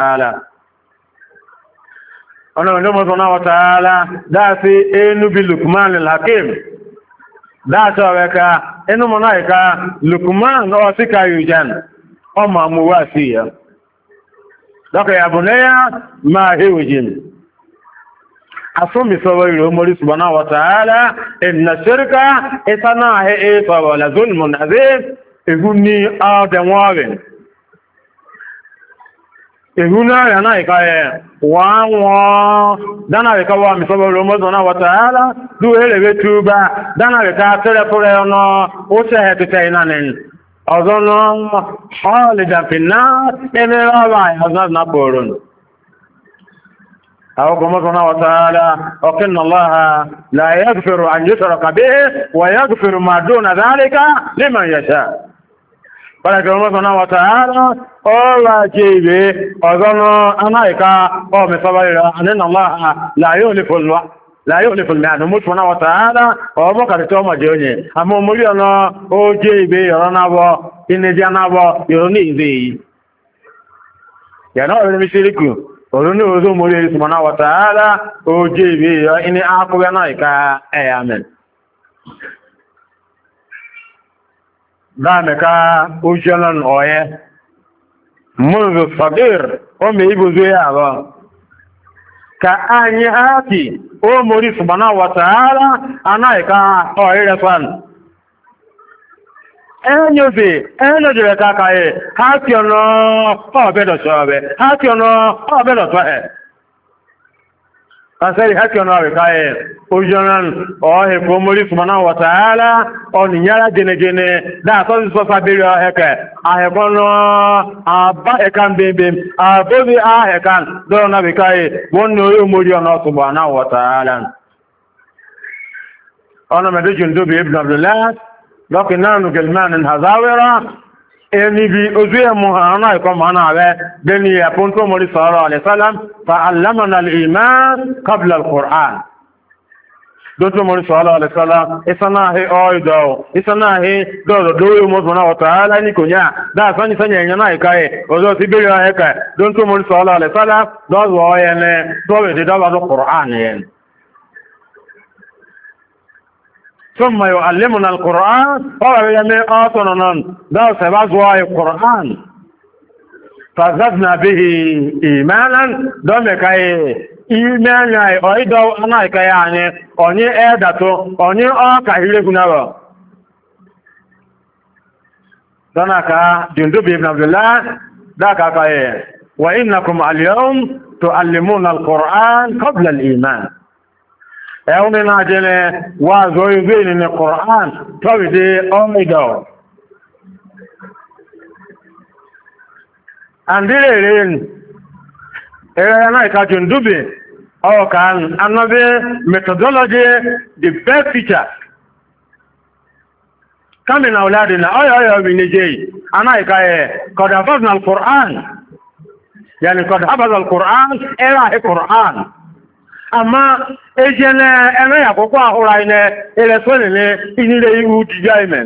ọ̀nà wọ̀ta dáàsí enubi Lukman al-Hakim dáàsí ọ̀rẹ́ka inú mọ̀nà ìka Lukman ọ̀síkà yujan ọmọ àmúwà sí ya lọ́kọ̀ ya bù náà máa híwò jìn asúnmi sọ́wọ́ ìrò mórí subhanahu wa ta'ala inna shirka isa náà hẹ́ ìsọ̀wọ̀ la zulmun azim ihu ní ọdẹ̀wọ̀rin ihu náà yà náà ìka yẹ wọ́n dáná ìka wọ́n mi sọ́wọ́ ìrò mórí subhanahu wa ta'ala dúwẹ́rẹ̀ túbá dáná ìka tẹ́rẹ̀ ọ̀nà ó ṣẹ́ tẹ́tẹ́ iná nìyí أظن خالدا في النار إن رابع يظن بورون أو كما سبحانه وتعالى وقن الله لا يغفر أن يشرك به ويغفر ما دون ذلك لمن يشاء ولكن الله سبحانه وتعالى الله جيبه أظن أنايك أو مصبر أن الله لا يخلف الميعاد مو سبحانه وتعالى ọmọ kàtìtọ́ ọmọ jẹ́ onye àmọ́ omori ọ̀nà ó jẹ́ ìgbé yọ̀rọ̀ náàbọ̀ inẹ́jẹ́ náàbọ̀ yọ̀rọ̀ ní ìzẹ́ yìí yàná ọ̀rẹ́ mi ṣíríkù ọ̀rọ̀ ní oṣù omori subhanahu wa ta'ala ó jẹ́ ìgbé yọ iní akúbẹ́ náà ìka ẹ̀yà mẹ́ dáàmẹ́ká ó jẹ́ lọ́nà ọ̀yẹ́ mọ́zọ̀ sọ̀dír ó mẹ́ ibùzú yà bọ́ ka anyị haki o mori subhanahu wa ta'ala anaika oirefan enyojere ka kaye haki ono obedo sobe haki ono obedo tohe asari haki ono kaye ojonan ohe ko mori subhanahu wa ta'ala oninyara jenejene da so sabiri oheke ahekono aba ekan bembem abobi ahekan do na bi kaye wonno yo mori ono subhanahu wa ta'ala ona medu jundubi ibn abdullah lakinanu gelman hazawira eni bi ozuye muhana ko mana be deni ya ponto mori sallallahu alaihi wasallam fa allamana al-iman qabla al-quran doto mori sallallahu alaihi wasallam isana he oido isana he do yo mo sona wa taala ni konya da sani sanya nyana ikaye ozo sibiri he ka doto mori sallallahu alaihi wasallam do wo yene do be da ba qur'an yen ثم يعلمنا القرآن هو يمي آتنا ده سبازوا القرآن فزدنا به إيمانا دومك إيمان أيضا أنا يعني أني أدتو أني أكهلكنا sanaka Jundub ibn Abdullah daka kaye wa innakum al-yawm tu'allimuna al-Qur'an qabla al-iman ẹ̀wọ́n náà jẹ́ wà zọ ìwé nínú Qur'an tọ́wìdé ọmọdé àndílé rẹ̀ ẹ̀rẹ́ náà ìka Jundubi ọkàn anọ́bí methodology the best teacher coming auladi na ọyọ̀ mi ní jẹ́ aná ìka ẹ̀ kọ̀dà fọ́sùn al-Qur'an yàní kọ̀dà fọ́sùn al-Qur'an ẹ̀rẹ́ Qur'an amma ejene eme akwụkwọ ahụra ine elesonile inire ihu dijamen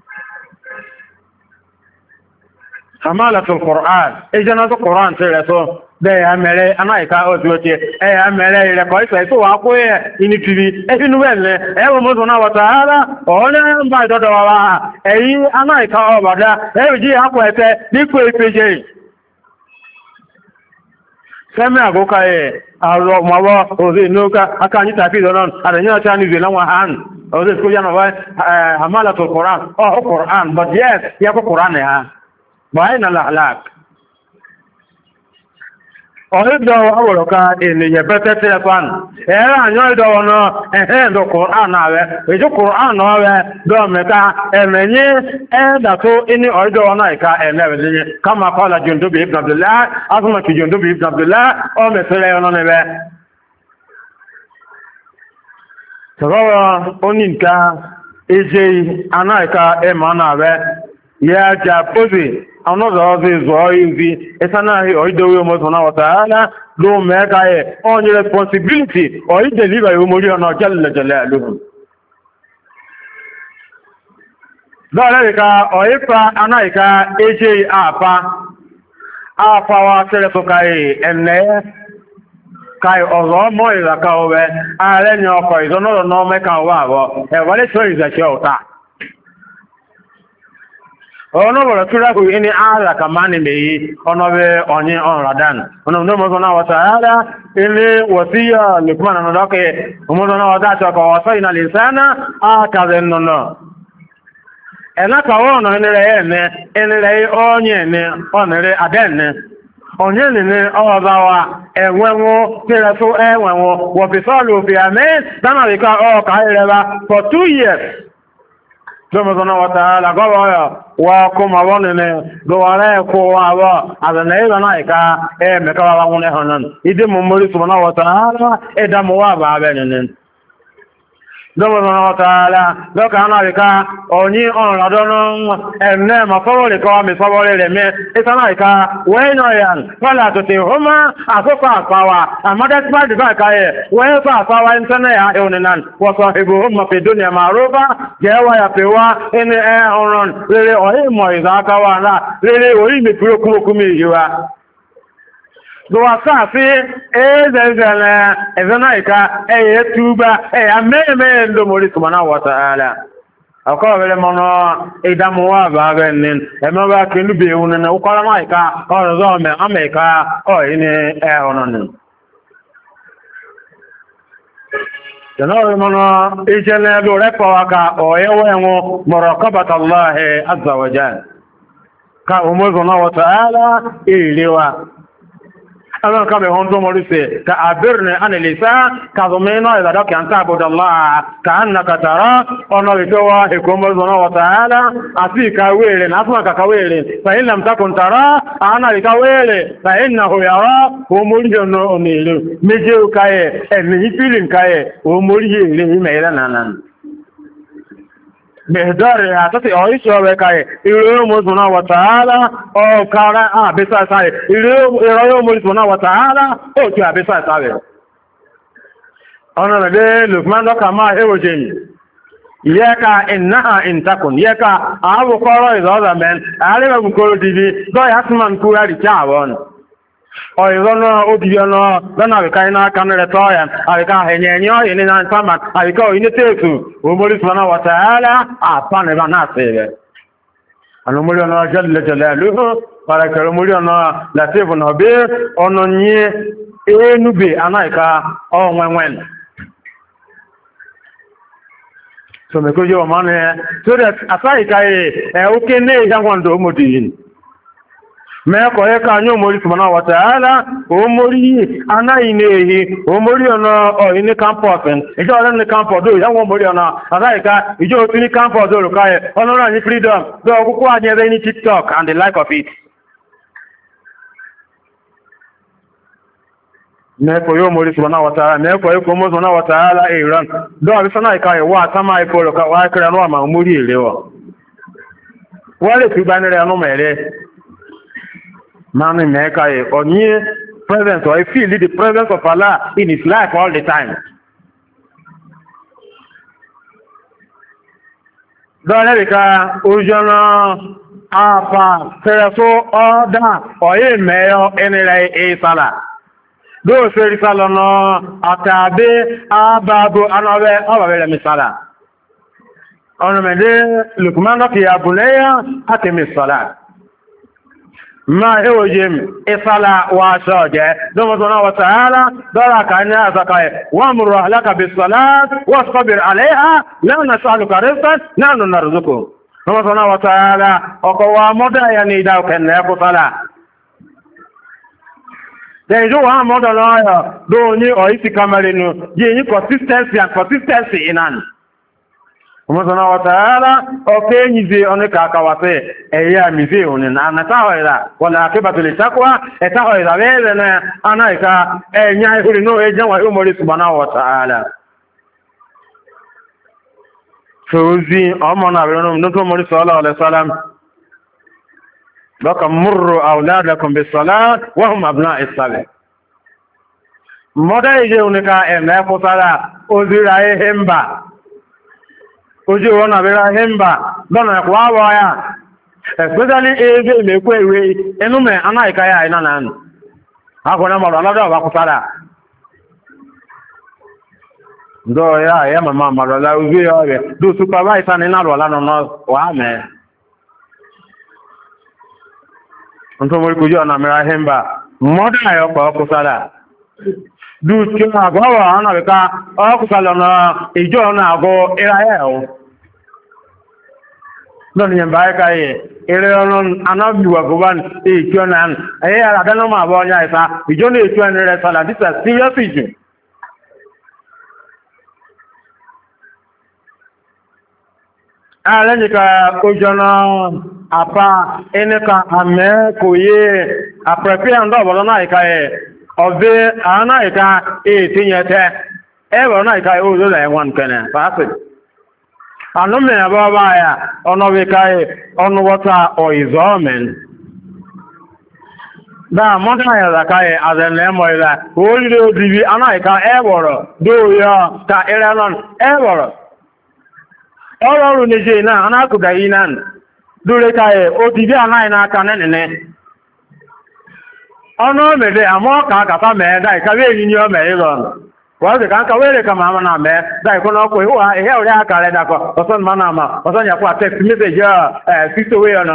hamalatul Qur'an ejene to Qur'an tere so de ya mere anaika otu oche ya mere ire ko iso iso wa ko ye ini tv inu wele wo mo na wa taala ona mba dodo wa eyi anaika obada ji akwa ete nipo epeje sẹ́mẹ́ àgókà ẹ̀ àrọ̀ ọmọwọ́ òzè inúka aka ní tàbí ìdọ̀nà àdẹ̀yìn ọ̀tí àníbì láwọn hàn òzè tó yánà wáyé hamalatul Qur'an Qur'an but yes yẹ kó Qur'an ẹ̀ ha báyìí na làlák ọ̀hídọ̀wọ̀ awòrọ̀ká ènìyàn bẹ́tẹ́ tí ẹ̀fán ẹ̀rẹ́ àyọ́ ìdọ̀wọ̀ náà ẹ̀hẹ́ ìdọ̀ Qur'an rẹ̀ èjú Qur'an rẹ̀ dọ̀mẹ́ta ẹ̀mẹ̀yí ẹ̀dàtó inú ọ̀hídọ̀wọ̀ náà ìka ẹ̀lẹ́rẹ̀ kama qala Jundub ibn Abdullah asùnmọ̀kì Jundub ibn Abdullah ọmọ̀sílẹ̀ ọ̀nà níbẹ̀ sọ̀rọ̀ oníǹkà ẹjẹ́ anáìka ẹ̀mọ̀ náà rẹ̀ yẹ jà pósì another is easy it's an oidowe Subhanahu wa ta'ala do make on your responsibility or you deliver you muri ona jalla jalaluhu dalika oifa anaika eje apa wa sere so kai enne kai ozo mo ira ka owe are ni oko izono no me ka wa bo e wale so iza shota ono bora tura ko ini ala kamani meyi ono be onyi on radan ono ndo mo na wa taala ini wasiya likman no doke mo na wa ta ko wasaina lisana akazen no ena ka wono ni re onye ni onere aden onye ni ozawa enwenwo tira so enwenwo wo bisalu bi amen dana ka o ka ireba for 2 years Subhanahu wa ta'ala gowa wa kuma wonene do wala ko wa azana ila naika me ka wa ngune honan ide mo mori Subhanahu wa ta'ala da mo wa ba benenen Subhanahu wa ta'ala do ka na ka oni on radono enne ma fawole ko mi fawole le me isana ka we no yan wala to te homa asofa pawa amada smart ba ka we fa pawa intana ya onenan wa sahibu huma fi dunya ma'rufa jewa ya pewa ene oron lele oyi mo izaka wa na lele oyi mi puro kuma yiwa do asafi ezezele ezenaika tuba ameme ndo mori Subhanahu wa ta'ala akọ bele mono idamu wa ba benin eme ba kinu be unu na ukora maika orozo me ameka ini ononin Jano mono ijele do repo aka oyewe enwo muraqabat Allah azza wa jalla ka Subhanahu wa ta'ala iliwa أنا كم يهون مريسي كأبرني عن اللسان كظمينا إذا دك أن تعبد الله كأنك ترى أنا بتوه يكون سبحانه وتعالى أسيك ويلين أسمعك كويلين فإن لم تكن ترى أنا لكويلين فإنه يرى ومريجون أميل مجيو كاي مجيبين كاي ومريجين ميلانا Behdari atati oisho wekaye iro mo Subhanahu wa ta'ala o kara abisa sai iro mo Subhanahu wa ta'ala o ti abisa sai ona de Luqman do kama ewoje yeka innaha intakun yeka awu koro izoza men ale ba koro dibi do yasman ku ari chawon oizono odiono lana be kaina kanere toyan alika henyenyo ini nan sama alika ini tesu umuri Subhanahu wa ta'ala apane bana sebe anumuri ono jalla jalaluhu para karumuri ono latifu nobe ono nye enube anaika onwenwen So me ko yo mane so that asai kai oke ne ya gwando omodi me ko e ka anyo mori subhanahu wa ta'ala o mori anayi nehi o mori ona o ini campus ijo ole ni campus do ya won mori ona asai ka ijo tu ni campus do kai onora ni freedom do okuku anye be ni TikTok and the like of it me ko yo mori subhanahu wa ta'ala me ko e ko mo subhanahu wa ta'ala Iran do abi sana kai wa sama ipolo ka wa kira no ma mori elewo wale tu banere anu mere Mami Mekaye, on ye presence, or I feel the presence of Allah in his life all the time. Dolerika, Ujana, Apa, Seraso, Oda, or ye mayo, anyway, a sala. Those very salono, Atabe, Ababu, another, our misala. Ornament, Lukmana, Abulea, Atemis Salah. Ma ewojim isala wa shoje domo zona wa ta'ala dara kanya zakai wa amru ahlaka bis salat wasbir alaiha la nas'aluka rizqan nahnu narzuqu domo zona wa ta'ala oko wa moda yani da ken ko sala de jo wa moda la ya do ni o isi kamere nu je ni consistency inan Umazona wa ta'ala oke nyize oneka akawase eya mize onin anatahoira wala akibatu litakwa etahoira wele na anaika enya ihuri no ejanwa umori subhanahu wa ta'ala Fauzi amana benu nto umori sallallahu alaihi wasallam baka murru auladakum bis salat wa hum abna'is salat moda ije oneka ko sala ozira ehemba Ojú wọn àbẹ́rẹ́ ahẹ́mbà lọ́nà ẹ̀kọ́ àwọ̀ ya, especially ebe ìmẹ̀kọ́ ìwé inú mẹ́ anáìkáyà iná náà nù. Akọ̀nà mọ̀rọ̀ alọ́dọ̀ ọ̀bá kú sára. Ndọ́ ya ẹ̀yẹ́ màmá mọ̀rọ̀ lá ojú ya ọ̀rẹ́, dó supervise ní náà rọ̀ lánàá wà mẹ́. Ntọ́ mọ̀ ikú jẹ́ ọ̀nà àmẹ́rẹ́ ahẹ́mbà, mọ́dá ẹ̀yọ́kọ̀ ọkú sára. Dú tí ó àgọ́wọ̀ ọ̀nà wíká ọkú sára ọ̀nà ìjọ ọ̀nà àgọ́ ìráyẹ̀ ọ̀. Don yen bae kai ere onon anabiwa goban e kionan e ara dano ma bo nya isa ijo ne etu en re sala this is serious issue ala ni ka ojona apa eneka ame koye a prepare ndo bo na ika e obe ana ika e tinyete e bo na ika o zo la enwan kana fa Anu me ababa ya ono bekai onu wata oizomen da moda ya zakai azenle moira olire odibi anaika eboro do ya ta eranon eboro ororu neje na anakuda inan dure kai odibi anai na aka nenene ono mede amoka kata me dai ka we yin yo me iron Wọ́n sì ká wéèrè kan máa náà mẹ́ dáìkún náà kò ìhùwà ìhẹ́ orí àkàrẹ dàkọ̀ ọ̀sán máa náà máa ọ̀sán yà fún text message fífòwé ọ̀nà.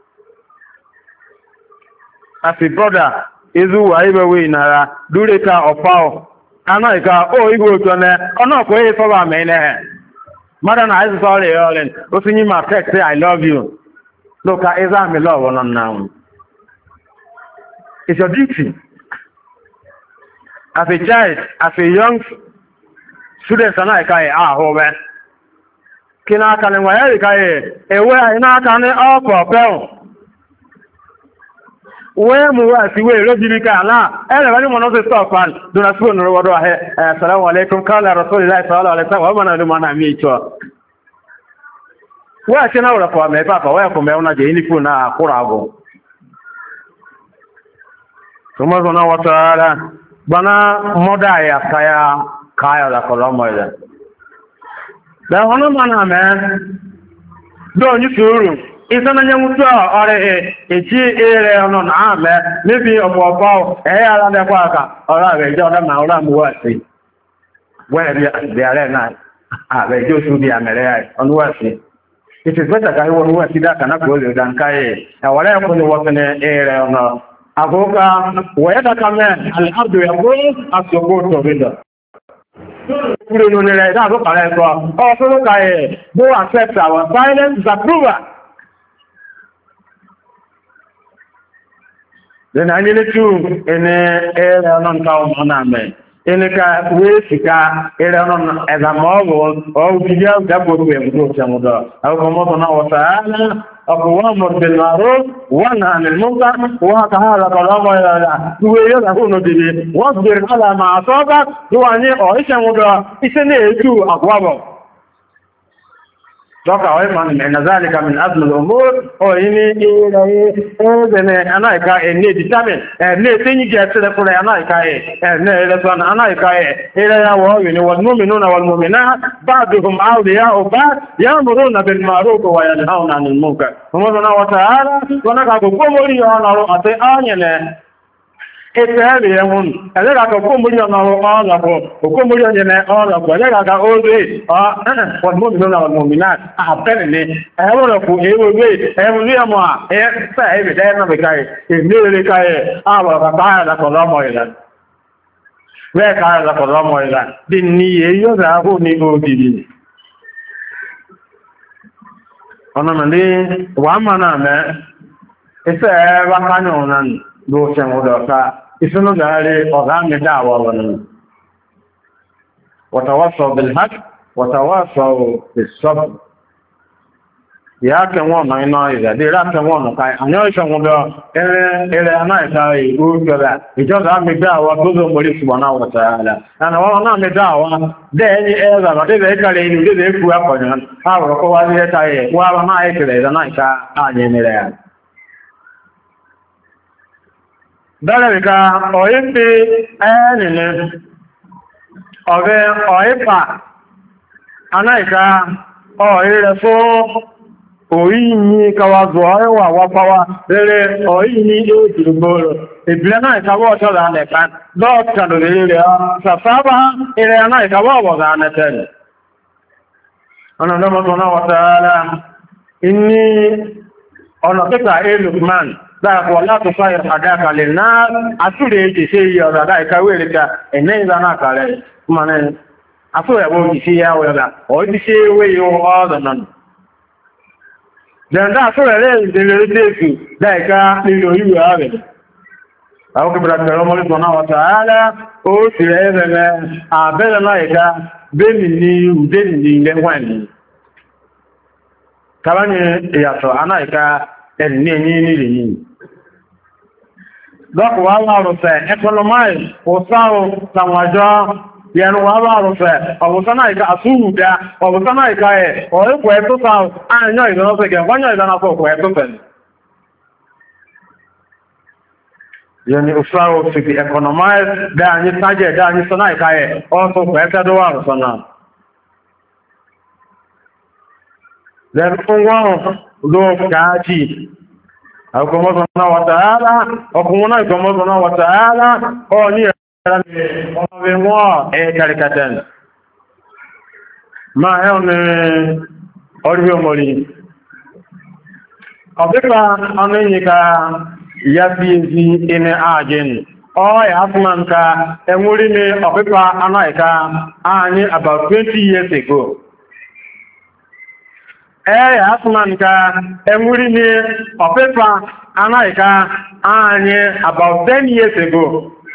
Àti brọ́dà ezú wà ìbẹ̀wé ìnara dúró ká ọ̀pá ọ̀ aná ìka ó ìgbò òtù ọ̀nà ọ̀nà kò èyí sọ́bà mẹ́rin ẹ̀. Mọ́dà náà àìsí sọ́ọ̀rẹ̀ ọ̀rẹ́ ó sì yí máa text say I love you. Lóka ẹ̀zá mi lọ́wọ́ náà. It's your duty. As a child, as a young student, I say, howe. Kina kani wayari kai, ewe ina kani ọkọ̀ pẹ̀hùn. Wẹ́ mú wá sí wé lójìrí ká náà, ẹ̀rẹ̀ wẹ́n ni mọ̀ náà sí stop fan, dúnà sí ònà rọwọ́dọ́ ahẹ́, assalamu alaikum, kala rasulillahi sallallahu alaihi wasallam, wọ́n mọ̀ náà lọ́mọ náà mí ìtọ́. Wẹ́ ṣe náà rọ̀kọ̀ mẹ́fà kọ̀ wẹ́ kọ̀ mẹ́wọ́n náà jẹ́ ìnífù náà kúrò àgọ́. Sọmọ́sọ náà wọ́n tọ́ra Bana moda ya kaya la kolomo ile. Da hono mana me do nyi suru. Isa na nyangutu ore echi ere ono na me mebi obobo ala de kwa aka ora be jo da ma ora mu wa si. We be are na be jo su bi amere ai onu wa si. It is better kai wonu wa si da kana ko le dan kai. Wala ko ni wa ne ere ono Agoga weda kame al-abdu yaqul as-subutu bida Kúrò ní rẹ̀ ìdáàbò kàrẹ́ ẹ̀kọ́, ọ̀fẹ́lú kàyẹ̀, bó accept our silence disapproval. Then I need to in a non-town on Enika wesika eranon ezamogo o bidia gabo we mdo chamuda au komoto na wataala aqwamur bil ma'ruf wa nahy anil munkar wa ta'ala qalama ila tuwe ya kuno dibi wasbir ala ma asaba duani o chamuda isene etu aqwabo Doka man min zalika min azm al-umur o ini ene anaika ene determine ne tinyi get the kula anaika ne eleson anaika ila ya wa ni wal mu'minuna wal mu'minat ba'duhum awliya'u ba'd ya'muruna bil ma'ruf wa yanhauna 'anil munkar wa ta'ala wanaka ko mori ona ro ate anyele Ete ẹ̀hún, ẹ̀lẹ́gà kan kó múrí ọ̀nà ọ̀rọ̀pọ̀, òkú múrí ọ̀nà ọ̀rọ̀pọ̀, ẹ̀lẹ́gà kan ó rí ọ̀dùnmọ́bìnrin àwọn mọ̀mìnà àpẹẹrẹ ní ẹ̀wọ̀rọ̀pọ̀ ewé ẹ̀wọ̀n rí ọmọ ẹ̀ẹ́sẹ̀ ẹ̀bẹ̀dẹ̀ ẹ̀nàbẹ̀ káyẹ̀, èmì èrè káyẹ̀, àwọn bàbá àrẹ̀lẹ́kọ̀ọ́lọ́mọ ìlà. Bẹ́ẹ̀ káyẹ̀lẹ́kọ̀ọ́lọ́mọ ìlà, bí ní èyí ó rà ó ní òdìdì. Ọ̀nà mẹ́lẹ́ wà máa náà mẹ́, ẹ̀sẹ̀ ẹ̀rọ kányọ̀ náà ló ṣe mú lọ́ta. Isunu gari ọ̀gámi dáwọ̀ wọnú. Wàtàwọ́sọ̀ bilhaq, wàtàwọ́sọ̀ bisọ́bù. Ya kẹwọn ọ̀nà iná ìrẹ̀dẹ̀ rá kẹwọn ọ̀nà káyẹ̀. Àyọ́ ìṣọ̀gbọ̀n bẹ́ ẹrẹ anáìta ìlú jọba. Ìjọba mi dáwọ̀ gbogbo mọ̀rí ṣùgbọ́n wọ̀tàrà. Àna wọn náà mi dáwọ̀ dẹ́ẹ̀ni ẹ̀rọ àbàdẹ́bẹ̀ ẹ̀kàrẹ̀ ìlú dẹ́bẹ̀ ẹ̀kú akọ̀yàn. Àwọ̀rọ̀kọ́ wá sí ẹ̀ta ẹ̀ wọ́n máa ẹ̀kẹ̀rẹ̀ ìdánáìta àyẹ̀mẹ̀rẹ̀. Dọ́lẹ̀ríká ọ̀ípe ẹ̀ẹ́nìní ọ̀rẹ́ ọ̀ípa anáìká ọ̀rẹ́ fún orí ní kawàzọ̀ ọ̀rẹ́wà wápáwá rẹ̀rẹ̀ orí ní èjìgbòrò ìbílẹ̀ náà ìkàwọ́ ọ̀ṣọ́rọ̀ anẹ̀ká lọ́ọ̀kàdò rẹ̀ sàfábá ilẹ̀ anáìkàwọ́ ọ̀wọ̀gá anẹ́tẹ̀lẹ̀ ọ̀nà lọ́mọ̀tọ̀ Dáàbò láti fáyẹ̀ àdáka lè náà àtúrẹ̀ èjì sí iye ọ̀rọ̀ àdá ìkàwé ìrìkà ẹ̀nẹ́ ìlànà àkàrẹ̀ mọ̀nà àtúrẹ̀wò ìsí ya ọ̀rọ̀ ọ̀dí sí ewé yóò ọ̀rọ̀ náà. Jẹ̀ndá àtúrẹ̀ rẹ̀ ìdèrè dẹ́ẹ̀kù dáìká nílò ìwé ààrẹ̀. Àwọn kìbìrà ọmọlẹ́gbọ̀n náà wọ́ta ààrẹ ó sì rẹ̀ ẹ̀rẹ̀ àbẹ́rẹ̀ láìká bẹ́ẹ̀mì ní ìdẹ́nì ní ilẹ̀ wáìnì. Kàbáyé ìyàtọ̀ anáìká ẹni ẹni nílẹ̀ yìí. Dọ́kù wà lárùfẹ́, ẹkọlọmáì, òsáwò, tàwàjọ́, yẹnu wà lárùfẹ́, ọ̀bùsánà ìka àtúrùdá, ọ̀bùsánà ìka ẹ̀, ọ̀rípọ̀ ẹ̀tọ́ta àìyàn ìdánọ́sẹ̀gẹ̀, wọ́nyàn ìdánafọ́ ẹ̀tọ́fẹ̀. Yẹni òsáwò fi fi ẹkọlọmáì dáàní tájẹ̀ dáàní sọ́nà ìka ẹ̀, ọ́sọ̀kọ̀ ẹ̀tẹ́dọ́wà rùsọ́nà. Lẹ́nu fún wọ́n ló káàjì. Ọkùnmọ́sọ̀nà wàtàálá, ọkùnmọ́nà ìkọmọ́sọ̀nà wàtàálá, ọ ní ẹ̀rẹ́ ọmọbìn wọ́n ẹ̀kàrìkàtẹ̀n. Máa ẹ́ ọmọ orí omori. Ọ̀pípa ọmọ ìyíká ya fi ezi inú ààjìn. Ọ yà fún nǹka ẹ̀wúrí ní ọ̀pípa anáìká ààyí about 20 years ago. Asụmanka enwuri ni ọpịpa anaghịka anyị about 10 years ago.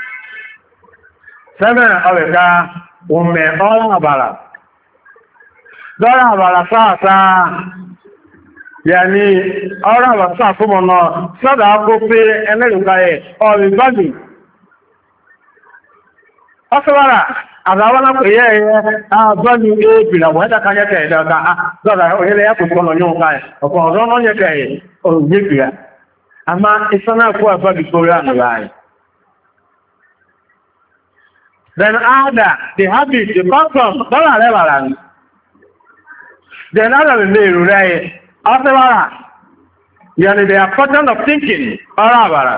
7 ọrịka ume ọrụ abara. Dọ́rọ̀ àbàrà sáàsáà yà ní ọrụ àbàrà sáà fún mọ̀nà sọ́dà akó pé ẹlẹ́rùka ẹ̀ ọ̀rì gbọ́dù. Ọ sọ́wọ́rà àbáwọ́lá pè yẹ́ ẹ̀yẹ àbọ́lù ébìlà wọ́n ẹ́dà kanyẹ́ kẹ́ ẹ̀dà ọ̀gá àdọ́dà òyìnlẹ̀ yà kùkọ́ lọ yóò káyẹ̀ ọ̀pọ̀ ọ̀rọ̀ náà yẹ kẹ́ ẹ̀ ògbébìlà àmá ìsọ́nà fún àbọ́lù torí àmìlà ẹ̀. Then other, the habit, the custom, dọ́là rẹ̀ bàrà ní. Then other lè rú rẹ̀ ọ́sẹ́wàrà yẹni the importance of thinking ọ̀rọ̀ àbàrà.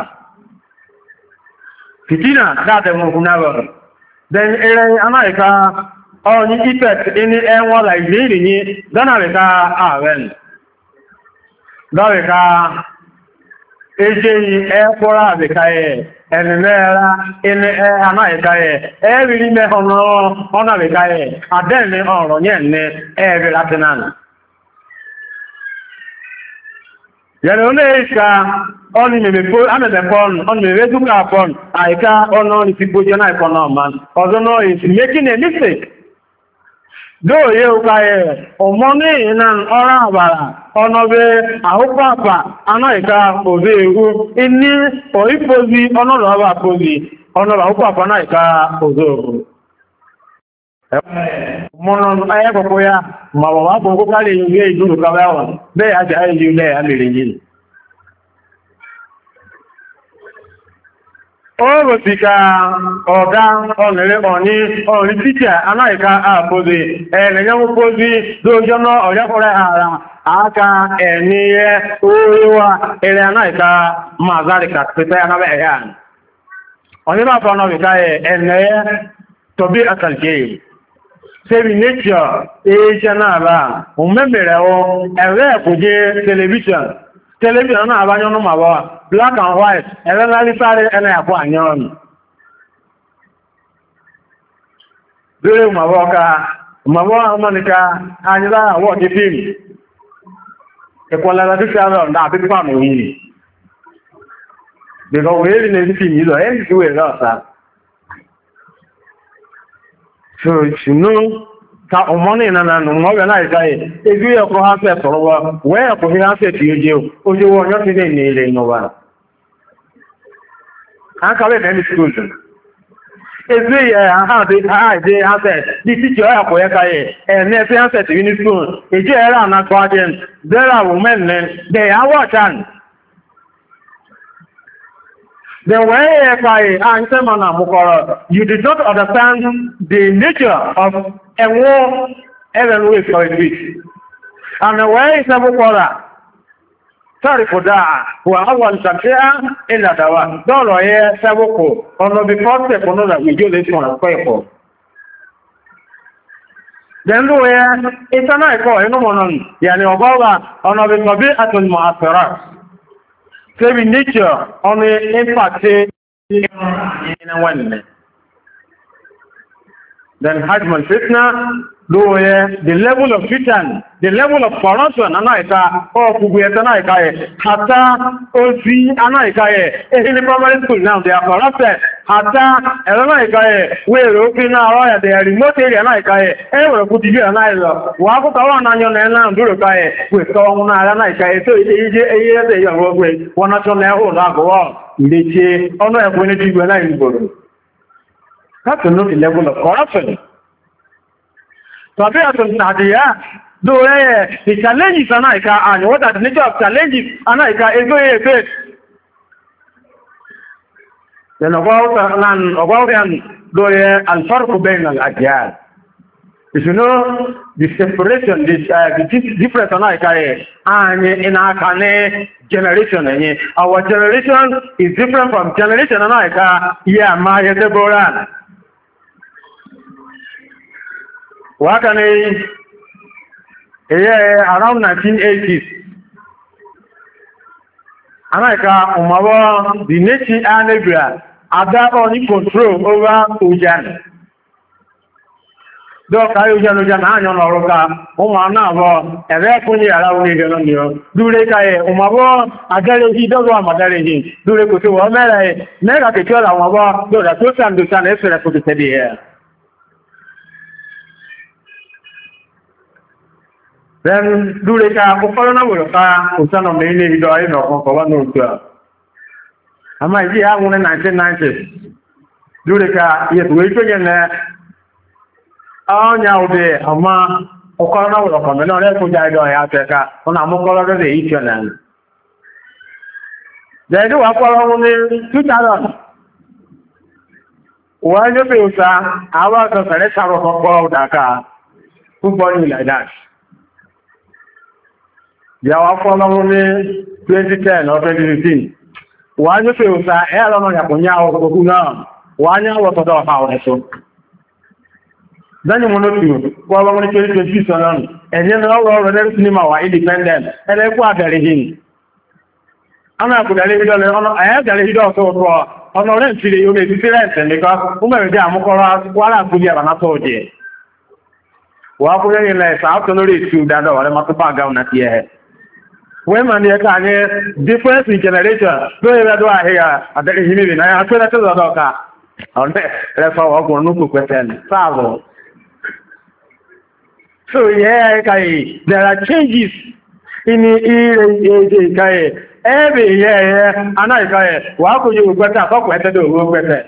Fìtínà dáadẹ̀ mọ̀ fún náà. Then ẹ̀rẹ́ anáìká ọ̀nyí effect ní ẹwọ́n la ìlú ìrìnyí dánàríká ààrẹn. Lọ́ríká ejeyi ekwora bikaye enera in anaikaye every me ona bikaye adene oro nyenne every latinan yaro leika oni me po amebe pon oni me reduka pon aika ono ni people jena economy ozono is making a mistake. Do you kaye omoni nan ora abara onobe ahupapa anaika oze ewu ini oipozi onodo aba pozi onodo ahupapa anaika oze ewu mono aye koko ya mawo wa koko kale yuge iduru kabawa be aje aye yule amerenji o sika ọ̀gá ọ̀nẹ̀rẹ̀ ọ̀ní títà aláìka àpòdì ẹ̀rẹ̀yẹ́mú pósí lójọ́nà ọ̀yẹ́kọ̀rẹ́ ara aka ẹ̀níyẹ oríwá ẹ̀rẹ̀ aláìka mazarika pẹ̀tẹ́ anábẹ̀ ẹ̀yà ọ̀nìyàn fọ́nà wíká ẹ̀nẹ̀yẹ tọ́bí àkàlùkẹ́ sẹ́bi nature ẹ̀ṣẹ́ náà bá òmẹ́bẹ̀rẹ̀ ẹ̀rẹ́ ẹ̀kùjẹ́ television náà bá yọ́nú màbọ́ black and white ẹ̀rẹ́ lárí sáré ẹ̀nà ẹ̀kọ́ àyọ́nù lórí màbọ́ ọmọnìká anyílá àwọ̀ ti fíìmù ẹ̀kọ́ lára tí sáré ọ̀dá àti pípà mọ̀ yìí bẹ̀rẹ̀ wèé rí ní fíìmù yìí lọ ẹ̀ sì wèé lọ́ọ̀sá ṣùnú ka ọmọnì ìnana nù mọ́bẹ̀ náà ìkáyẹ̀ ejú ẹ̀kọ́ hánsẹ̀ tọ̀rọwọ́ wẹ́ ẹ̀kọ́ fi hánsẹ̀ tí ó jẹ́ ojúwọ́ ọjọ́ ti dẹ̀ ní ilẹ̀ ìnọwà àkàwẹ̀ mẹ́rin skúl ejú àháàdé hánsẹ̀ ní títí ẹ̀kọ́ ẹ̀káyẹ̀ ẹ̀ní ẹ̀fẹ́ hánsẹ̀ tí ní skúl èjì ẹ̀rẹ́ ànàkọ́ ajẹ́n bẹ́rẹ̀ àwòmẹ́rin dẹ̀ àwọ̀chán Then when you did not understand the nature of a war even with for it. And when sorry for that, who are one Shakira in that one. Don't hear Saboko, or no before step or that we do this one of people. Then it's an icon, no one, Yani Obawa, or no before at Masteras. Saving nature on the impact in a one. Then Hajman Fitna, the level of fitan, the level of corruption, Anaika, or Kubuetanaika, Hata, Ozi, Anaika, in the primary school now, they are corrupted. Hata, Anaika, where open our they are remote area, Anaika, ever put you an island. Wakawan on your land, Durukai, with Kawana, Anaika, so it is a year they are working, one not on their own, Agua, they say, honor a community when I'm going. That's not the level of corruption. So I think the challenges Anaika and what are the nature of challenges Anaika is very great. Then about Al-Farq Bain Al-Ajyal. If you know the separation, the difference Anaika and in our generation, our generation is different from generation Anaika. Yeah, my Deborah. Wakane around 1980s. Anaika umawa the nation Anabria ada only control over Ujan. Dok Ujan anyo noroka umana bo ere kunyi ara uni gelo ni o dure kai umawo agare hi dogo amadare hi dure ko so o mere mega ke chola umawo do da to san esere ko te die. Then Dureka, Okorona will car, Usano mainly do I know for one or I might be out in 1990s. Dureka, yet wait again there. Oh, now there, Ama, Okorona will come, and I could die by Africa on a Mokola the Eastern. They do a only 2000. Why you feel, sir? I was a Salesa of Dakar. Who born you like that? They are following 2010 or 2015. One you feel that Aaron Yaponia or Kuna, 1 year was about how so. Then you want to go on 2020 and then all over the cinema are independent and they quite very. ana kudale hidole ono dale hido so to ono re ntire yo me different because umere de amukoro wala kuli aba na toje wa ko ye le sa to lori tu da do wale ma to ba ga na tie we man ye ka ni difference in generation do ye do ahia adere himi na ya to na to do ka on le fa wa ko nu ku kweten savo so yeah kai there are changes in ire kai every year ana kai wa ko ju gweta ko kwete do go kwete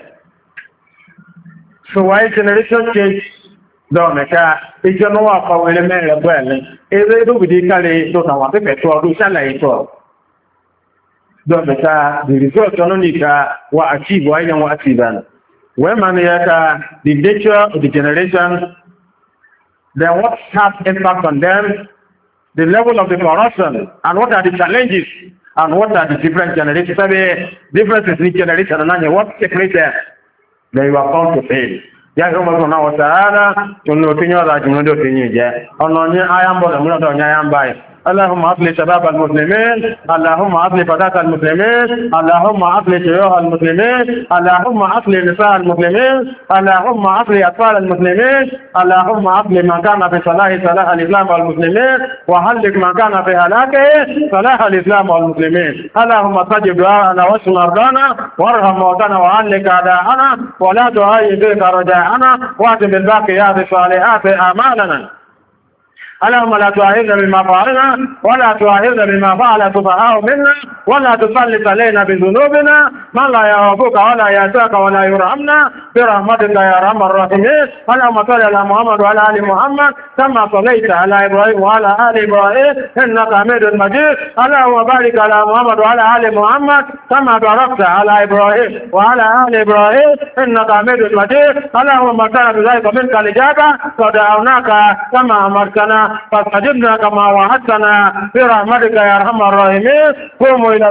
so why generation change do me ka ijo no wa ko wele me le bele ere do bi kale do na wa pe to do sala ito do me ka the result no ni ka wa achieve wa yan wa achieve when man ya ka the nature of the generation, then what has impact on them, the level of the corruption, and what are the challenges, and what are the different generations. Differences in generation, and what separates them, then you are bound to fail. Ya Roma na wa taala tuno tinyo la jumudo tinyo je ono ni ayambo la muno do nyayamba اللهم اصلح شباب المسلمين اللهم اصلح فتاة المسلمين اللهم اصلح شيوخ المسلمين اللهم اصلح نساء المسلمين اللهم اصلح اطفال المسلمين اللهم اصلح من كان في صلاح الاسلام والمسلمين وهلك من كان في هلاكه صلاح الاسلام والمسلمين اللهم استجب دعاءنا واشف مرضانا وارحم موتانا وهلك اعداءنا ولا تعيب بك رجاءنا واتم بالباقيات الصالحات اعمالنا اللهم لا تؤاخذنا بما فعلنا ولا تؤاخذنا بما فعل السفهاء منا ولا تسلط علينا بذنوبنا من لا يعرفك ولا يأتاك ولا يرحمنا برحمتك يا ارحم الراحمين. اللهم صل على محمد وعلى ال محمد كما صليت على ابراهيم وعلى ال ابراهيم انك حميد مجيد. اللهم بارك على محمد وعلى ال محمد كما باركت على ابراهيم وعلى ال ابراهيم انك حميد مجيد. اللهم كان بذلك منك الاجابه فدعوناك كما امرتنا فاستجبنا كما وعدتنا برحمتك يا ارحم الراحمين. قوموا الى